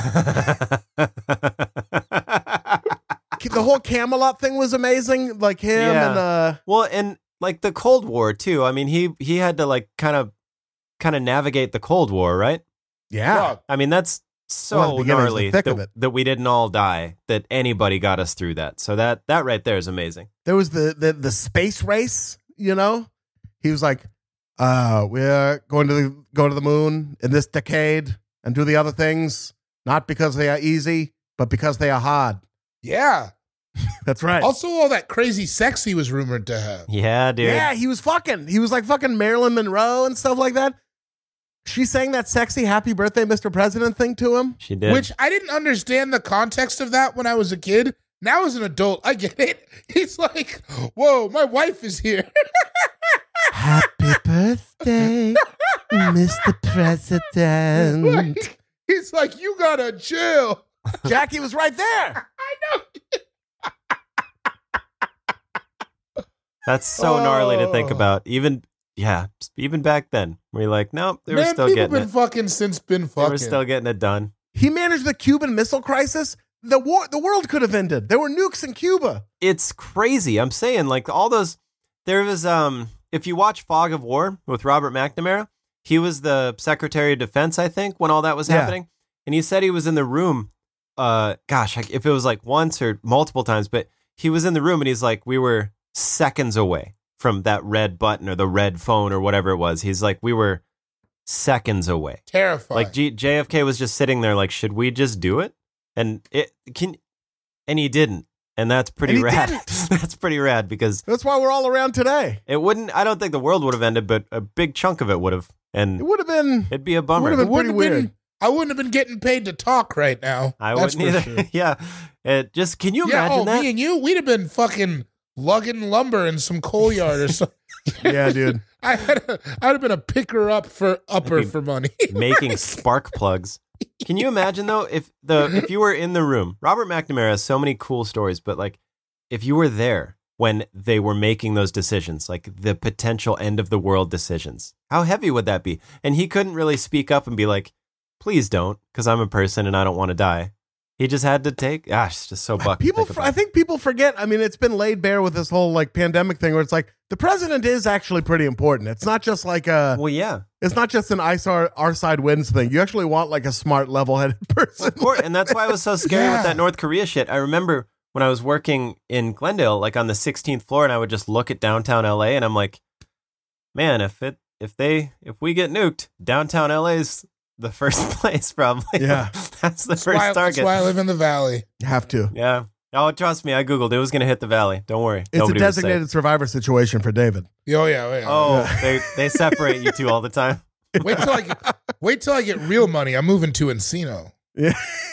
the whole Camelot thing was amazing. Like him Yeah. and uh, Well, and like the Cold War too. I mean, he he had to like kind of kind of navigate the Cold War, right? yeah. Dog, I mean, that's Well, so the beginning's the gnarly thick that, of it. that we didn't all die. That anybody got us through that. So that that right there is amazing. There was the, the the space race, you know? He was like, uh, we're going to the, go to the moon in this decade and do the other things, not because they are easy, but because they are hard. yeah. That's right. Also, all that crazy sex he was rumored to have. Yeah, dude. Yeah, he was fucking. He was like fucking Marilyn Monroe and stuff like that. She sang that sexy happy birthday, Mister President thing to him. She did. Which I didn't understand the context of that when I was a kid. Now as an adult, I get it. He's like, whoa, my wife is here. Happy birthday, Mister President. Like, he's like, you gotta chill. Jackie was right there. I know. That's so gnarly to think Oh. about. Even yeah, even back then, we're like, nope, they were Man, still people getting been it. fucking since been They fucking. were still getting it done. He managed the Cuban Missile Crisis. The war, the world could have ended. There were nukes in Cuba. It's crazy. I'm saying, like all those. There was um, if you watch Fog of War with Robert McNamara, he was the Secretary of Defense, I think, when all that was Yeah. happening, and he said he was in the room. Uh, gosh, like, if it was like once or multiple times, but he was in the room, and he's like, we were seconds away from that red button or the red phone or whatever it was. He's like, we were seconds away. Terrifying. Like G- J F K was just sitting there, like, should we just do it? And it can, and he didn't, and that's pretty And he rad. didn't. That's pretty rad because That's why we're all around today. it wouldn't. I don't think the world would have ended, but a big chunk of it would have, It and would have been. it'd be a It bummer. would have been pretty Wouldn't have weird. been- I wouldn't have been getting paid to talk right now. I That's wouldn't for either. sure. Yeah, it just can you Yeah, imagine oh, that? me and you, we'd have been fucking lugging lumber in some coal yard or something. Yeah, dude. I had a, I'd have been a picker up for upper I'd be- for money. Making spark plugs. Can you imagine though if the if you were in the room? Robert McNamara has so many cool stories, but like if you were there when they were making those decisions, like the potential end of the world decisions, how heavy would that be? And he couldn't really speak up and be like, "Please don't," because I'm a person and I don't want to die. He just had to take. Gosh, it's just so buck. People, f- I think people forget. I mean, it's been laid bare with this whole like pandemic thing, where it's like the president is actually pretty important. It's not just like a. Well, yeah, It's not just an I S A R our side wins thing. You actually want like a smart, level-headed person. of course, and that's why it was so scary Yeah. with that North Korea shit. I remember when I was working in Glendale, like on the sixteenth floor, and I would just look at downtown L A, and I'm like, man, if it, if they, if we get nuked, downtown L A's the first place, probably. Yeah. that's the That's first why, that's target. why I live in the valley. Have to. Yeah. Oh, trust me, I googled. It was going to hit the valley. Don't worry. It's Nobody a was safe. designated survivor situation for David. Oh yeah, oh, yeah. Oh, they they separate you two all the time. Wait till I get, wait till I get real money. I'm moving to Encino. Yeah.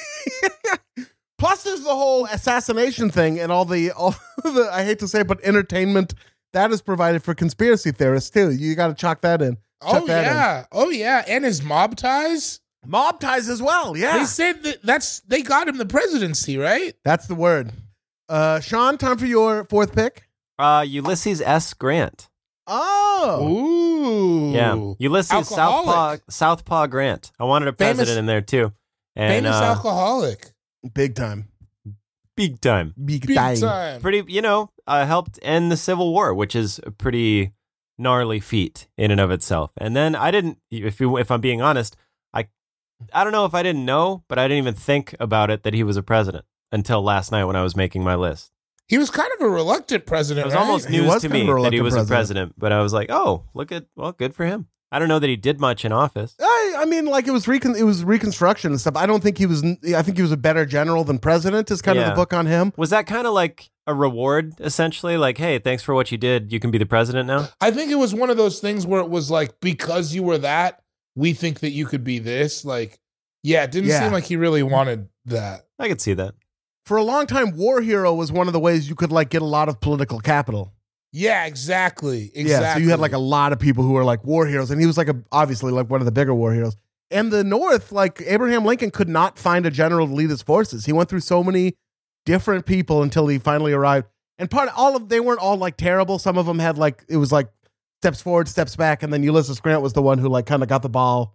Plus, there's the whole assassination thing and all the all the I hate to say, it, but entertainment that is provided for conspiracy theorists too. You got to chalk that in. Chuck Oh that in. yeah, oh yeah, and his mob ties. Mob ties as well. Yeah, They said that that's they got him the presidency, right? that's the word. Uh, Sean, time for your fourth pick. Uh, Ulysses S. Grant. Oh. Ooh. Yeah, Ulysses Southpaw Alcoholic. Southpaw Grant. I wanted a Famous- president in there too, and Famous uh, alcoholic. Big time. big time. Big, Big time. time. Pretty, you know, uh, helped end the Civil War, which is a pretty gnarly feat in and of itself. And then I didn't, if you, if I'm being honest, I, I don't know if I didn't know, but I didn't even think about it that he was a president until last night when I was making my list. He was kind of a reluctant president. It was right? almost He news was to kind me of a that he reluctant was a president. president, but I was like, oh, look at, well, good for him. I don't know that he did much in office. I, I mean, like it was recon- it was Reconstruction and stuff. I don't think he was. I think he was a better general than president. Is kind of Yeah. the book on him. Was that kind of like a reward, essentially? Like, hey, thanks for what you did. You can be the president now? I think it was one of those things where it was like, because you were that, we think that you could be this. Like, yeah, it didn't Yeah. seem like he really wanted that. I could see that. For a long time, war hero was one of the ways you could like get a lot of political capital. Yeah, exactly. Exactly. Yeah, so you had like a lot of people who were like war heroes, and he was like a, obviously like one of the bigger war heroes. And the North, like Abraham Lincoln, could not find a general to lead his forces. He went through so many different people until he finally arrived. And part all of they weren't all like terrible. Some of them had like it was like steps forward, steps back, and then Ulysses Grant was the one who like kind of got the ball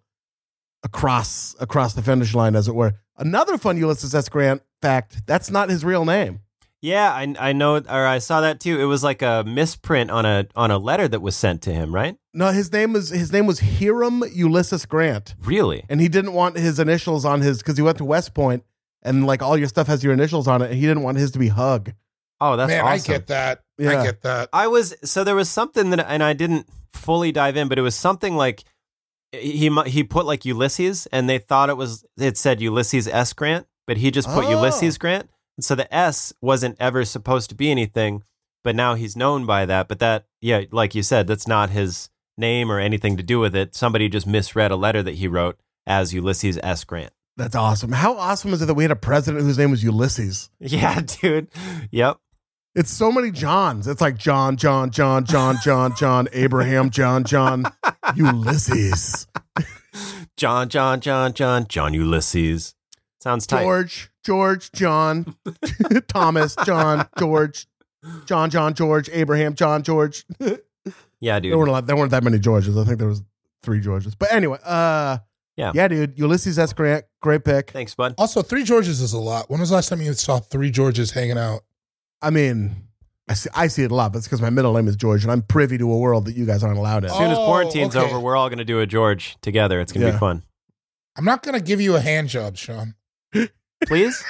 across across the finish line, as it were. Another fun Ulysses S. Grant fact: that's not his real name. Yeah, I I know, or I saw that too. It was like a misprint on a on a letter that was sent to him, right? No, his name was his name was Hiram Ulysses Grant, Really? and he didn't want his initials on his because he went to West Point, and like all your stuff has your initials on it, and he didn't want his to be Hug. Oh, that's Man, awesome. I get that. Yeah. I get that. I was so there was something that, and I didn't fully dive in, but it was something like he mu- he put like Ulysses, and they thought it was it said Ulysses S. Grant, but he just put Oh. Ulysses Grant, and so the S wasn't ever supposed to be anything, but now he's known by that. But that, yeah, like you said, that's not his name or anything to do with it. Somebody just misread a letter that he wrote as Ulysses S. Grant. That's awesome. How awesome is it that we had a president whose name was Ulysses? Yeah, dude. Yep. It's so many Johns. It's like John, John, John, John, John, John, Abraham, John, John, Ulysses, John, John, John, John, John Ulysses. Sounds tight. George, George, John, Thomas, John, George, John, John, George, Abraham, John, George. Yeah, dude. There weren't a lot, there weren't that many Georges. I think there was three Georges. But anyway, uh, Yeah. yeah, dude, Ulysses S. Grant, great pick. Thanks, bud. Also, three Georges is a lot. When was the last time you saw three Georges hanging out? I mean, I see, I see it a lot, but it's because my middle name is George, and I'm privy to a world that you guys aren't allowed in. As soon as Oh, quarantine's okay. over, we're all going to do a George together. It's going to Yeah. be fun. I'm not going to give you a hand job, Sean. Please?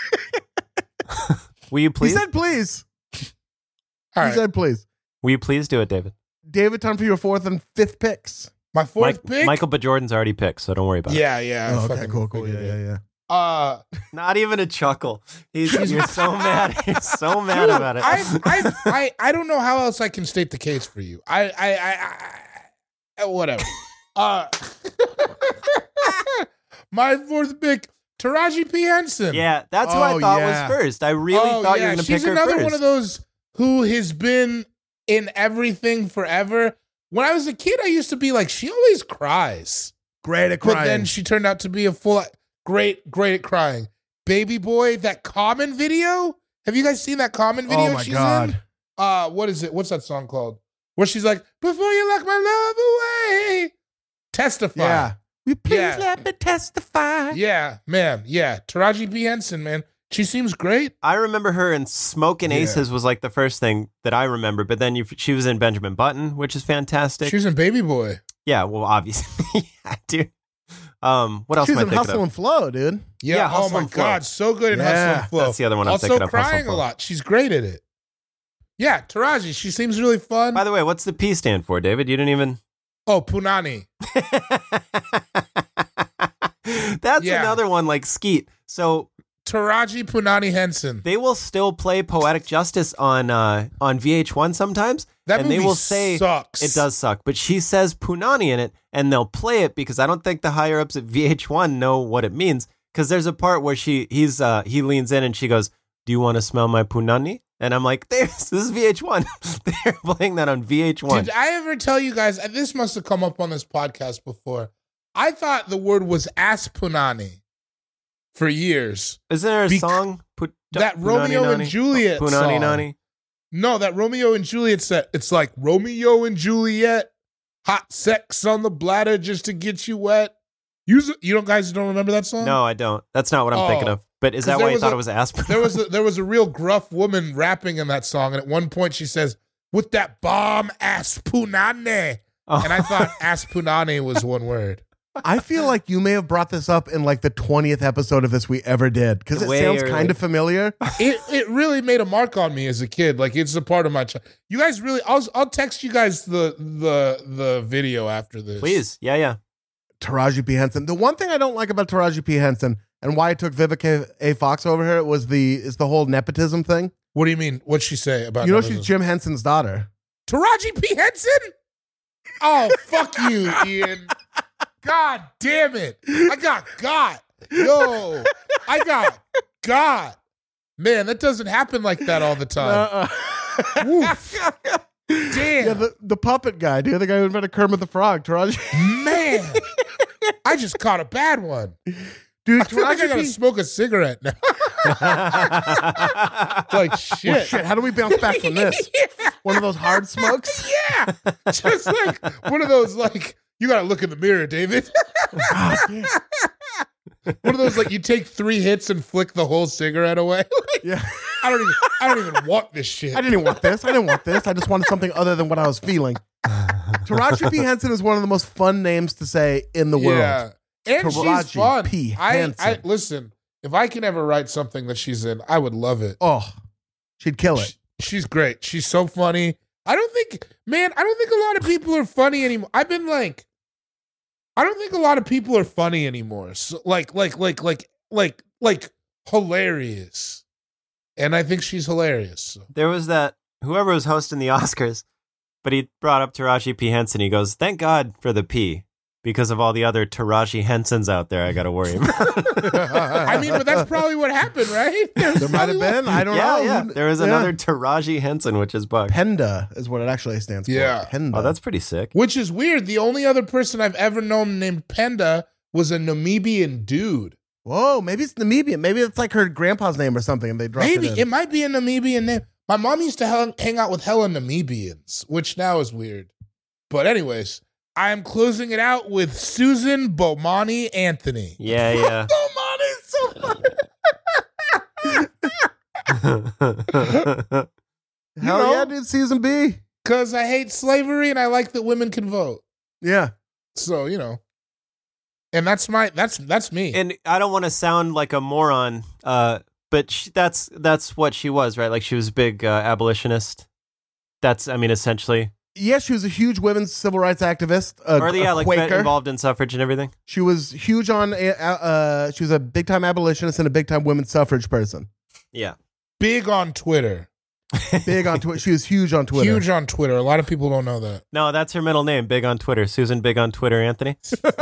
Will you please? He said please. All he right. said please. Will you please do it, David? David, time for your fourth and fifth picks. My fourth Mike- pick? Michael B. Jordan's already picked, so don't worry about it. Yeah, yeah. I Oh, okay, fucking cool, cool. Yeah, figured yeah, it. yeah. Uh, Not even a chuckle. He's, you're so mad. You're so mad dude, about it. I, I, I, I don't know how else I can state the case for you. I, I, I, I whatever. uh, my fourth pick, Taraji P. Henson. yeah, that's who I Oh, thought yeah. was first. I really Oh, thought you yeah, were going to pick she's her another first. one of those who has been in everything forever. When I was a kid, I used to be like, she always cries. Great at But crying. then she turned out to be a full, great, great at crying. Baby Boy, that Common video. Have you guys seen that Common video oh my she's god. in? Uh, what is it? What's that song called? Where she's like, before you lock my love away. Testify. Yeah. You please Yeah. let me testify. Yeah, man. Yeah. Taraji P. Henson, man. She seems great. I remember her in Smokin' Yeah. Aces was like the first thing that I remember, but then you, she was in Benjamin Button, which is fantastic. She was in Baby Boy. yeah, well, obviously. yeah, dude. Um, what else She's am I in thinking Hustle of? and Flow, dude. Yeah. Yeah, oh Hustle my and Flow. God. So good in Yeah. Hustle and Flow. That's the other one I'm also thinking of, Hustle crying and Flow. a lot. She's great at it. Yeah, Taraji. She seems really fun. By the way, what's the P stand for, David? You didn't even. oh, Punani. That's Yeah. another one like Skeet. So Taraji Punani Henson. they will still play Poetic Justice on uh, on V H one sometimes, That and movie they will say sucks. it does suck. But she says Punani in it, and they'll play it because I don't think the higher ups at V H one know what it means. Because there's a part where she he's uh, he leans in and she goes, "Do you want to smell my Punani?" And I'm like, "There's this is V H one. They're playing that on V H one." Did I ever tell you guys? and This must have come up on this podcast before. I thought the word was ass punani for years. Isn't there a Bec- song? Put, That Punani Romeo and Nani? Juliet Punani song. Nani. No, that Romeo and Juliet set. It's like Romeo and Juliet, hot sex on the bladder just to get you wet. You, you don't guys don't remember that song? No, I don't. That's not what I'm Oh, thinking of. But is 'cause that there why you was thought a- it was Aspen? There was a, there was a real gruff woman rapping in that song, and at one point she says, "With that bomb ass punane," Oh. and I thought ass punane was one word. I feel like you may have brought this up in like the twentieth episode of this we ever did because it Way sounds early. kind of familiar. It it really made a mark on me as a kid. Like it's a part of my. Ch- you guys really, I'll I'll text you guys the the the video after this. Please. Yeah, yeah. Taraji P. Henson. The one thing I don't like about Taraji P. Henson and why I took Vivica A. Fox over her was the is the whole nepotism thing. What do you mean? What'd she say about? You know nepotism? she's Jim Henson's daughter. Taraji P. Henson? Oh, fuck you, Ian. God damn it. I got got. Yo, I got got. Man, that doesn't happen like that all the time. Uh-uh. Woof. Damn. Yeah, the, the puppet guy, dude, the guy who invented Kermit the Frog, Taraji. Man, I just caught a bad one. Dude, I feel like I Taraji gotta P. smoke a cigarette now. Like shit. Well, shit, how do we bounce back from this? One of those hard smokes? Yeah. Just like one of those, like, you gotta look in the mirror, David. God, damn. One of those, like, you take three hits and flick the whole cigarette away. Yeah. I don't even I don't even want this shit. I didn't even want this. I didn't want this. I just wanted something other than what I was feeling. Taraji P. Henson is one of the most fun names to say in the world. Yeah. And Taraji she's fun. P. I, I Henson. listen, if I can ever write something that she's in, I would love it. Oh, she'd kill it. She- she's great. She's so funny. I don't think, man, I don't think a lot of people are funny anymore. I've been like, I don't think a lot of people are funny anymore. So, like, like, like, like, like, like hilarious. And I think she's hilarious. So. There was that, whoever was hosting the Oscars, but he brought up Taraji P. Henson. He goes, thank God for the P, because of all the other Taraji Hensons out there I got to worry about. I mean, but that's probably what happened, right? There's There might have been. I don't yeah, know. yeah. There was Yeah. another Taraji Henson, which is bug. Penda is what it actually stands for. Yeah. Penda. Oh, that's pretty sick. Which is weird. The only other person I've ever known named Penda was a Namibian dude. Whoa, maybe it's Namibian. Maybe it's like her grandpa's name or something, and they dropped Maybe it. it, in. might be a Namibian name. My mom used to hang, hang out with hella Namibians, which now is weird. But anyways, I am closing it out with Susan Bomani Anthony. Yeah, yeah. Bomani's so funny. Hell know? yeah, dude. Season B. Because I hate slavery and I like that women can vote. Yeah. So, you know. And that's my that's that's me. And I don't want to sound like a moron, uh, but she, that's that's what she was, right? Like she was a big uh, abolitionist. That's, I mean, essentially. Yeah, she was a huge women's civil rights activist. A, Or yeah, a like Quaker. involved in suffrage and everything. She was huge on. Uh, uh, she was a big time abolitionist and a big time women's suffrage person. Yeah. Big on Twitter. Big on Twitter. She was huge on Twitter. Huge on Twitter. A lot of people don't know that. No, that's her middle name. Big on Twitter. Susan Big on Twitter, Anthony.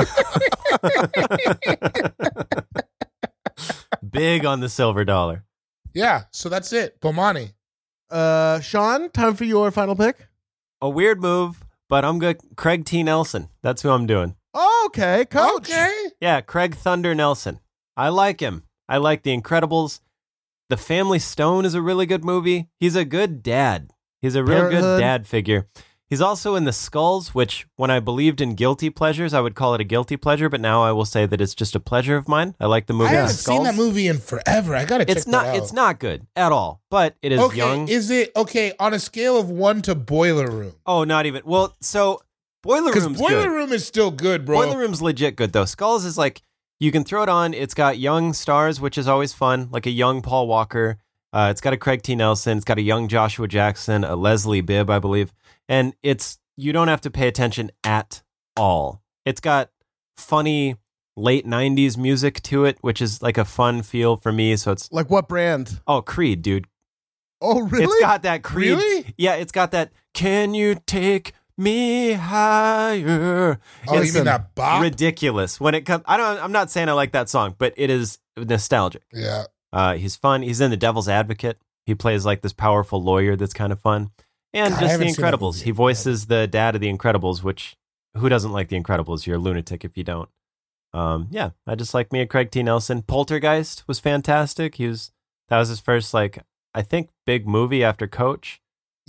Big on the silver dollar. Yeah, so that's it. Bomani. Uh, Sean, time for your final pick. A weird move, but I'm good. Craig T. Nelson. That's who I'm doing. Oh, okay, coach. Okay. Yeah, Craig Thunder Nelson. I like him. I like The Incredibles. The Family Stone is a really good movie. He's a good dad. He's a real Parenthood. good dad figure. He's also in The Skulls, which when I believed in guilty pleasures, I would call it a guilty pleasure, but now I will say that it's just a pleasure of mine. I like the movie I The haven't Skulls. seen that movie in forever. I gotta check It's not that out. it's not good at all, but it is okay, young. is it okay on a scale of one to Boiler Room? oh, not even. Well, so Boiler Because Room's Boiler good. Room is still good, bro. Boiler Room's legit good though. Skulls is like you can throw it on. It's got young stars, which is always fun, like a young Paul Walker. Uh, it's got a Craig T. Nelson. It's got a young Joshua Jackson, a Leslie Bibb, I believe, and it's you don't have to pay attention at all. It's got funny late nineties music to it, which is like a fun feel for me. So it's Like what brand? oh Creed, dude. Oh, really? It's got that Creed. Really? Yeah, it's got that. Can you take me higher? Oh, you It's mean that bop? ridiculous when it comes. I don't. I'm not saying I like that song, but it is nostalgic. yeah. Uh, he's fun. He's in The Devil's Advocate. He plays like this powerful lawyer that's kind of fun. And God, I just The haven't seen that Incredibles. movie. He voices the dad of The Incredibles, which who doesn't like The Incredibles? You're a lunatic if you don't. Um, yeah, I just like me and Craig T. Nelson. Poltergeist was fantastic. He was that was his first like I think big movie after Coach.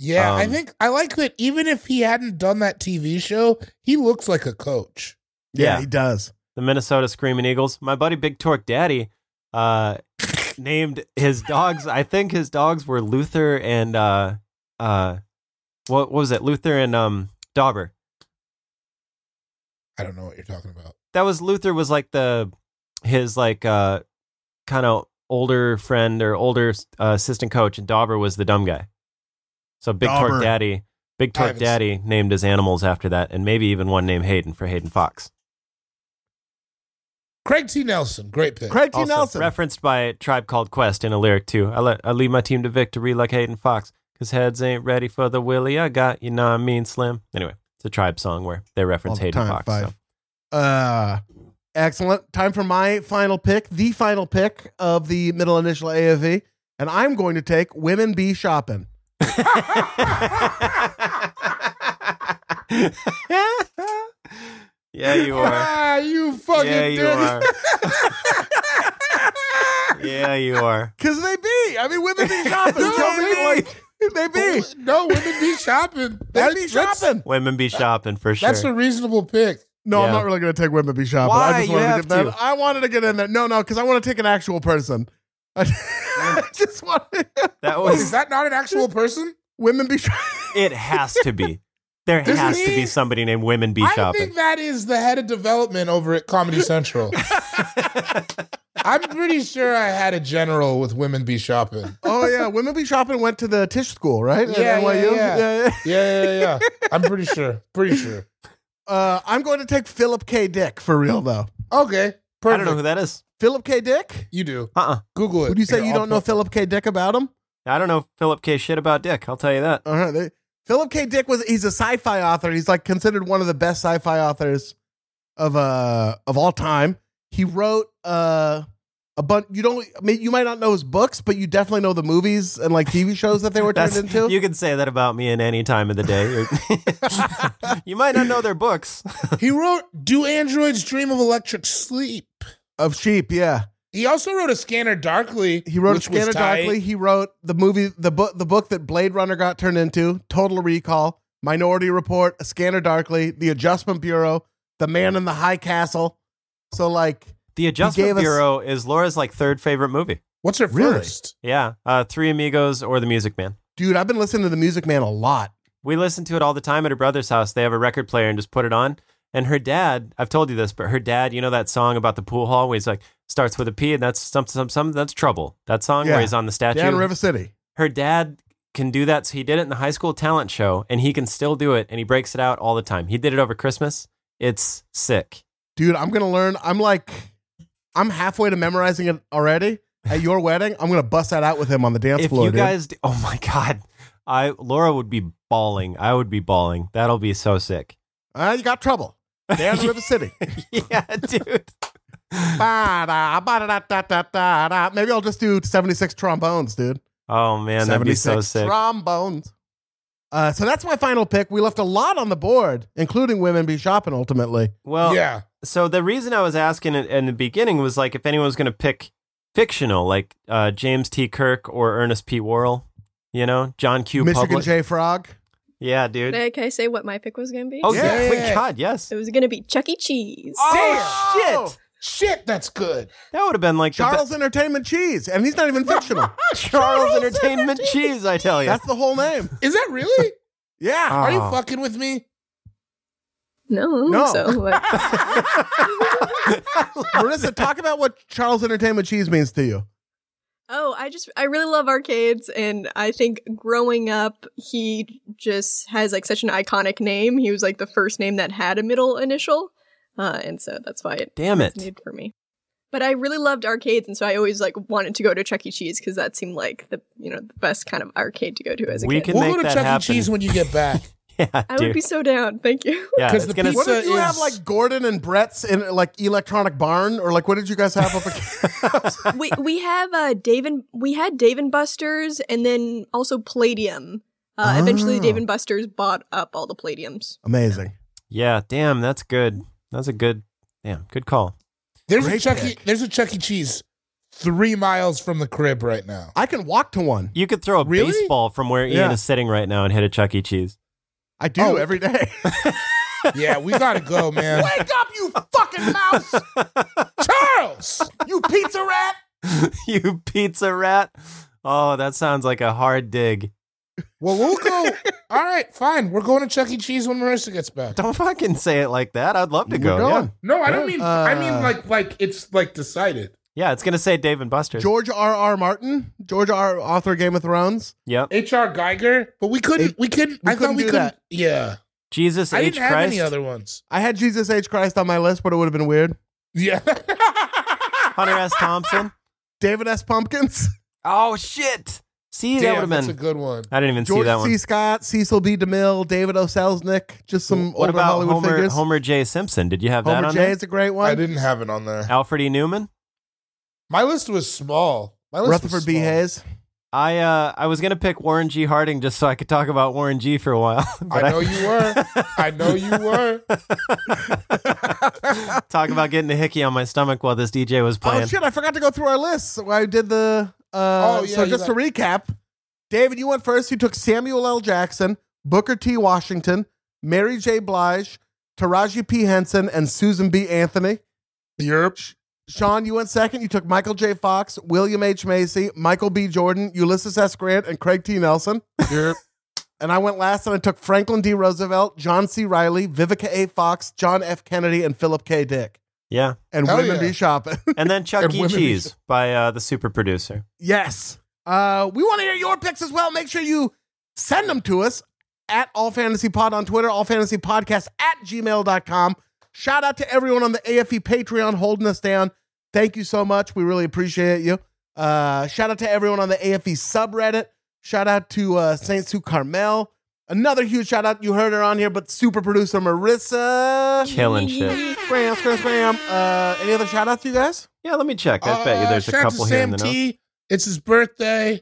Yeah, I Um, think I like that even if he hadn't done that T V show, he looks like a coach. Yeah, Yeah. he does. The Minnesota Screaming Eagles. My buddy Big Torque Daddy uh, named his dogs. I think his dogs were Luther and uh, uh, what, what was it? Luther and um, Dauber. I don't know what you're talking about. That was Luther was like the his like uh, kind of older friend or older uh, assistant coach, and Dauber was the dumb guy. So Big Dauber. Torque Daddy, Big I Torque haven't Daddy named his animals after that, and maybe even one named Hayden for Hayden Fox. Craig T. Nelson, great pick. Craig T. Also Nelson. referenced by Tribe Called Quest in a lyric too. I let I lead my team to victory like Hayden Fox, cause heads ain't ready for the willy I got. You know what I mean, Slim. Anyway, it's a Tribe song where they reference All the Hayden time, Fox. Five. So. Uh, excellent. Time for my final pick, the final pick of the middle initial A F E. And I'm going to take Women Be Shopping. Yeah, you are. Ah, you fucking Yeah, you dirty- are. Yeah, you are. Because they be. I mean, women be shopping. No, Tell me, they like, they be. No, women be shopping. They That- be that's- shopping. Women be shopping for sure. That's a reasonable pick. No, I'm Yeah. not really going to take women be shopping. Why? I just You wanted to have get that. to. I wanted to get in there. No, no, because I want to take an actual person. I I just want that Wait, is was. that not an actual person? women be shopping. It has to be. There Does has he- to be somebody named Women Be I Shopping. think that is the head of development over at Comedy Central. I'm pretty sure I had a general with women be shopping. Oh yeah, women be shopping went to the Tisch School, right? At Yeah, N Y U? yeah, yeah. yeah. Yeah, yeah, yeah. I'm pretty sure. Pretty sure. Uh, I'm going to take Philip K. Dick for real though. Okay. Perfect. I don't know who that is. Philip K. Dick? You do. Uh uh Google it. Would you say Here, you I'll don't know put- Philip K. Dick about him? I don't know Philip K. shit about Dick. I'll tell you that. All right. They, Philip K. Dick was he's a sci-fi author. He's like considered one of the best sci-fi authors of uh of all time. He wrote uh a bunch. You don't. I mean, you might not know his books, but you definitely know the movies and like T V shows that they were turned That's, into. you can say that about me in any time of the day. You're- you might not know their books. He wrote Do Androids Dream of Electric Sleep? Of sheep, yeah. He also wrote A Scanner Darkly. He wrote which was Scanner tight. Darkly. He wrote the movie, the book, the book that Blade Runner got turned into, Total Recall, Minority Report, A Scanner Darkly, The Adjustment Bureau, The Man in the High Castle. So like, The gave Adjustment us- Bureau is Laura's like third favorite movie. What's her Really? first? Yeah, uh, Three Amigos or The Music Man. dude, I've been listening to The Music Man a lot. We listen to it all the time at her brother's house. They have a record player and just put it on. And her dad, I've told you this, but her dad, you know that song about the pool hall where he's like, starts with a P and that's something, something, something that's trouble. That song Yeah. where he's on the statue. Down in River City. Her dad can do that. So he did it in the high school talent show and he can still do it. And he breaks it out all the time. He did it over Christmas. It's sick. Dude, I'm going to learn. I'm like, I'm halfway to memorizing it already. At your wedding, I'm going to bust that out with him on the dance If floor, you dude. guys, d- oh my God, I Laura would be bawling. I would be bawling. That'll be so sick. Uh, you got trouble. Down in River City. Yeah, dude. Ba-da, ba-da-da-da-da-da. Maybe I'll just do seventy-six trombones, dude. Oh man, that'd be so seventy-six sick. trombones. Uh, so that's my final pick. We left a lot on the board, including Women Be Shopping, ultimately. Well, yeah. so the reason I was asking in, in the beginning was like if anyone was going to pick fictional, like uh, James T. Kirk or Ernest P. Worrell, you know, John Q. Michigan Public. J. Frog. Yeah, dude. Can I- can I say what my pick was going to be? Oh Yeah, yeah, yeah, Wait, yeah. God, yes. It was going to be Chuck E. Cheese. Oh, shit. Shit, that's good. That would have been like the Charles Entertainment Cheese. And he's not even fictional. be- Charles Entertainment Cheese. I tell you. That's the whole name. Is that really? Yeah. Are you Oh. fucking with me? No, No. So, but- Marissa, talk about what Charles Entertainment Cheese means to you. oh, I just, I really love arcades. And I think growing up, he just has like such an iconic name. He was like the first name that had a middle initial. Uh, and so that's why it Damn it. resonated for me. But I really loved arcades, and so I always like wanted to go to Chuck E. Cheese because that seemed like the you know the best kind of arcade to go to as a We kid. can We'll make go to that Chuck happen. E. Cheese when you get back. yeah, I dude. would be so down. Thank you. yeah, 'Cause it's the gonna. What did Pizza you have, is- like Gordon and Brett's in like electronic barn, or like what did you guys have up? At- we we have uh Dave and we had Dave and Buster's, and then also Palladium. Uh, Eventually, Oh. Dave and Buster's bought up all the Palladiums. Amazing. Yeah, damn, that's good. That's a good, damn, good call. There's a Great Chuck E. pick. There's a Chuck E. Cheese three miles from the crib right now. I can walk to one. You could throw a Really? baseball from where Ian Yeah. is sitting right now and hit a Chuck E. Cheese. I do Oh. every day. Yeah, we gotta go, man. Wake up, you fucking mouse! Charles! You pizza rat! You pizza rat. Oh, that sounds like a hard dig. Well, we'll go. All right, fine. We're going to Chuck E. Cheese when Marissa gets back. Don't fucking say it like that. I'd love to We're go. Yeah. going. No, I don't mean. I mean Uh, like like it's like decided. yeah, it's gonna say Dave and Buster's. George R. R. Martin, George R. author of Game of Thrones. Yep. H R. Geiger, but we couldn't. It- we couldn't. we I couldn't thought we do couldn't. that. Yeah, Jesus I H didn't have Christ. any other ones. I had Jesus H. Christ on my list, but it would have been weird. Yeah. Hunter S. Thompson. David S. Pumpkins, Oh shit. See, that would Damn, have that's been. a good one. I didn't even see George that C. one. Scott, Cecil B. DeMille, David O. Selznick, just some What older about Hollywood Homer figures. Homer J. Simpson? Did you have that Homer on J. there? is a great I one. didn't have it on there. Alfred E. Newman. My list was small. My list was Rutherford B. small. Hayes. I uh I was gonna pick Warren G. Harding just so I could talk about Warren G. for a while. but I know you were. I know you were. Talk about getting a hickey on my stomach while this D J was playing. Oh shit! I forgot to go through our lists. So I did the. Uh, Oh, yeah, so you just got- to recap, David, you went first. You took Samuel L. Jackson, Booker T. Washington, Mary J. Blige, Taraji P. Henson, and Susan B. Anthony. Europe. Sean, you went second. You took Michael J. Fox, William H. Macy, Michael B. Jordan, Ulysses S. Grant, and Craig T. Nelson. Europe. And I went last, and I took Franklin D. Roosevelt, John C. Riley, Vivica A. Fox, John F. Kennedy, and Philip K. Dick. Yeah. And Hell Women yeah. Be Shopping. And then Chuck And E. women Cheese is- by uh, the super producer. Yes. Uh, we want to hear your picks as well. Make sure you send them to us at All Fantasy Pod on Twitter, All Fantasy Podcast at gmail dot com. Shout out to everyone on the A F E Patreon holding us down. Thank you so much. We really appreciate you. Uh, shout out to everyone on the A F E subreddit. Shout out to uh, Saint Sue Carmel. Another huge shout out. You heard her on here, but super producer Marissa. Killing shit. Scram, scram, scram. Uh, any other shout outs, you guys? Yeah, let me check. I bet you Uh, there's a shout out couple to here Sam in the notes. T. It's his birthday.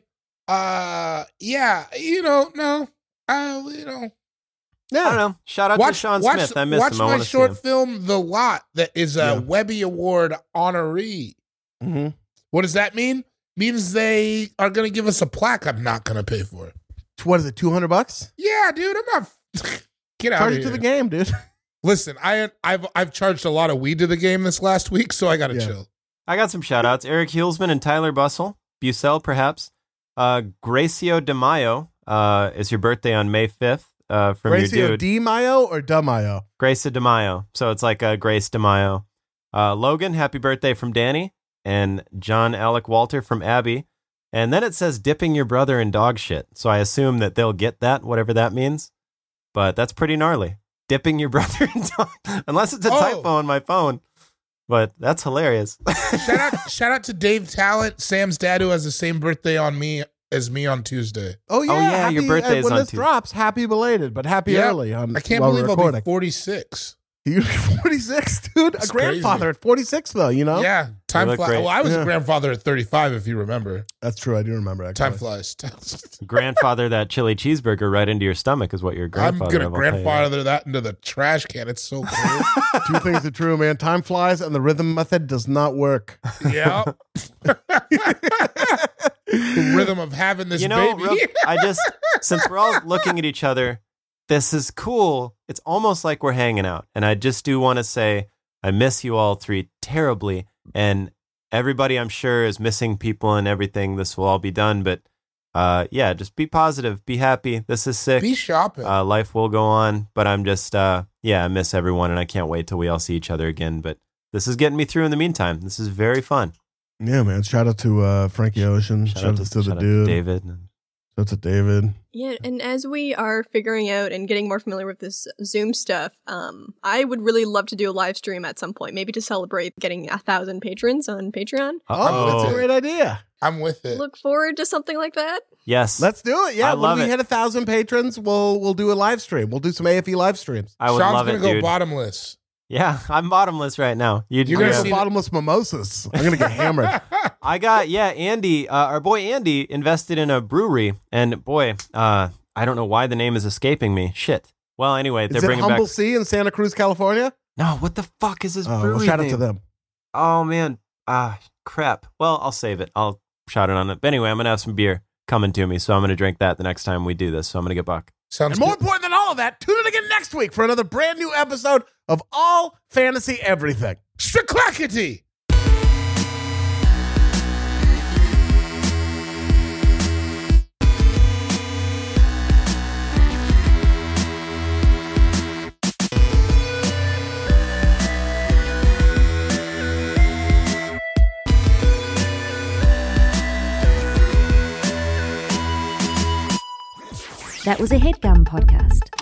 Uh, yeah, you know, no, uh, you know, I don't know. Shout out to watch, Sean watch, Smith. I missed watch him. I my want to see short him. film, The Lot, that is a Yeah. Webby Award honoree. Mm-hmm. What does that mean? Means they are going to give us a plaque. I'm not going to pay for it. What is it, two hundred bucks? Yeah, dude, I'm not. Get out Charge of it here. to the game, dude. Listen, I I've I've charged a lot of weed to the game this last week, so I got to Yeah. chill. I got some shout outs. Eric Hulsman and Tyler Bussell. Bucell, perhaps. Uh, Gracio De Mayo uh, is your birthday on May fifth uh, from your Gracio dude. D. Mayo or Da Mayo? Grace De Mayo. So it's like a Grace De Mayo. Uh, Logan, happy birthday from Danny. And John Alec Walter from Abby. And then it says dipping your brother in dog shit. So I assume that they'll get that, whatever that means. But that's pretty gnarly. Dipping your brother in dog. Unless it's a Oh. typo on my phone. But that's hilarious. Shout out shout out to Dave Talent, Sam's dad, who has the same birthday on me as me on Tuesday. Oh yeah, yeah, happy, your birthday is when on this Tuesday. drops, happy belated, but happy Yeah. early. On, I can't while believe we're I'll be recording. forty-six. You're forty-six, dude. That's a grandfather at forty-six, though. You know. Yeah, time look flies. great. Well, I was Yeah. a grandfather at thirty-five, if you remember. That's true. I do remember. Actually. Time flies. Grandfather that chili cheeseburger right into your stomach is what your I'm grandfather gonna of, I'll tell you that. grandfather that into the trash can. It's so cool. Two things are true, man. Time flies, and the rhythm method does not work. Yeah. The rhythm of having this You know, baby. real- I just, since we're all looking at each other, this is cool. It's almost like we're hanging out. And I just do want to say, I miss you all three terribly. And everybody, I'm sure, is missing people and everything. This will all be done. But uh, yeah, just be positive. Be happy. This is sick. Be shopping. Uh, life will go on. But I'm just, uh, yeah, I miss everyone. And I can't wait till we all see each other again. But this is getting me through in the meantime. This is very fun. Yeah, man. Shout out to uh, Frankie Ocean. Shout, out to, the shout out dude. David. Shout out to David. Yeah, and as we are figuring out and getting more familiar with this Zoom stuff, um, I would really love to do a live stream at some point, maybe to celebrate getting a thousand patrons on Patreon. Oh, that's a Oh, great idea. I'm with it. Look forward to something like that. yes. Let's do it. Yeah, I when love we it. hit a thousand patrons, we'll we'll do a live stream. We'll do some A F E live streams. I would Sean's love gonna it, go dude. bottomless. Yeah, I'm bottomless right now. You, You're You're gonna gonna see have the- bottomless mimosas. I'm gonna get hammered. I got, yeah, Andy, uh, our boy Andy invested in a brewery. And boy, uh, I don't know why the name is escaping me. Shit. Well, anyway, they're Is it bringing Humble back. Sea in Santa Cruz, California? No, what the fuck is this Oh, brewery well, shout out name? to them. Oh, man. Ah, crap. Well, I'll save it. I'll shout it on it. But anyway, I'm going to have some beer coming to me, so I'm going to drink that the next time we do this. So I'm going to get Buck. Sounds And more good. important than all of that, tune in again next week for another brand new episode of All Fantasy Everything. Stricklackety! That was a HeadGum podcast.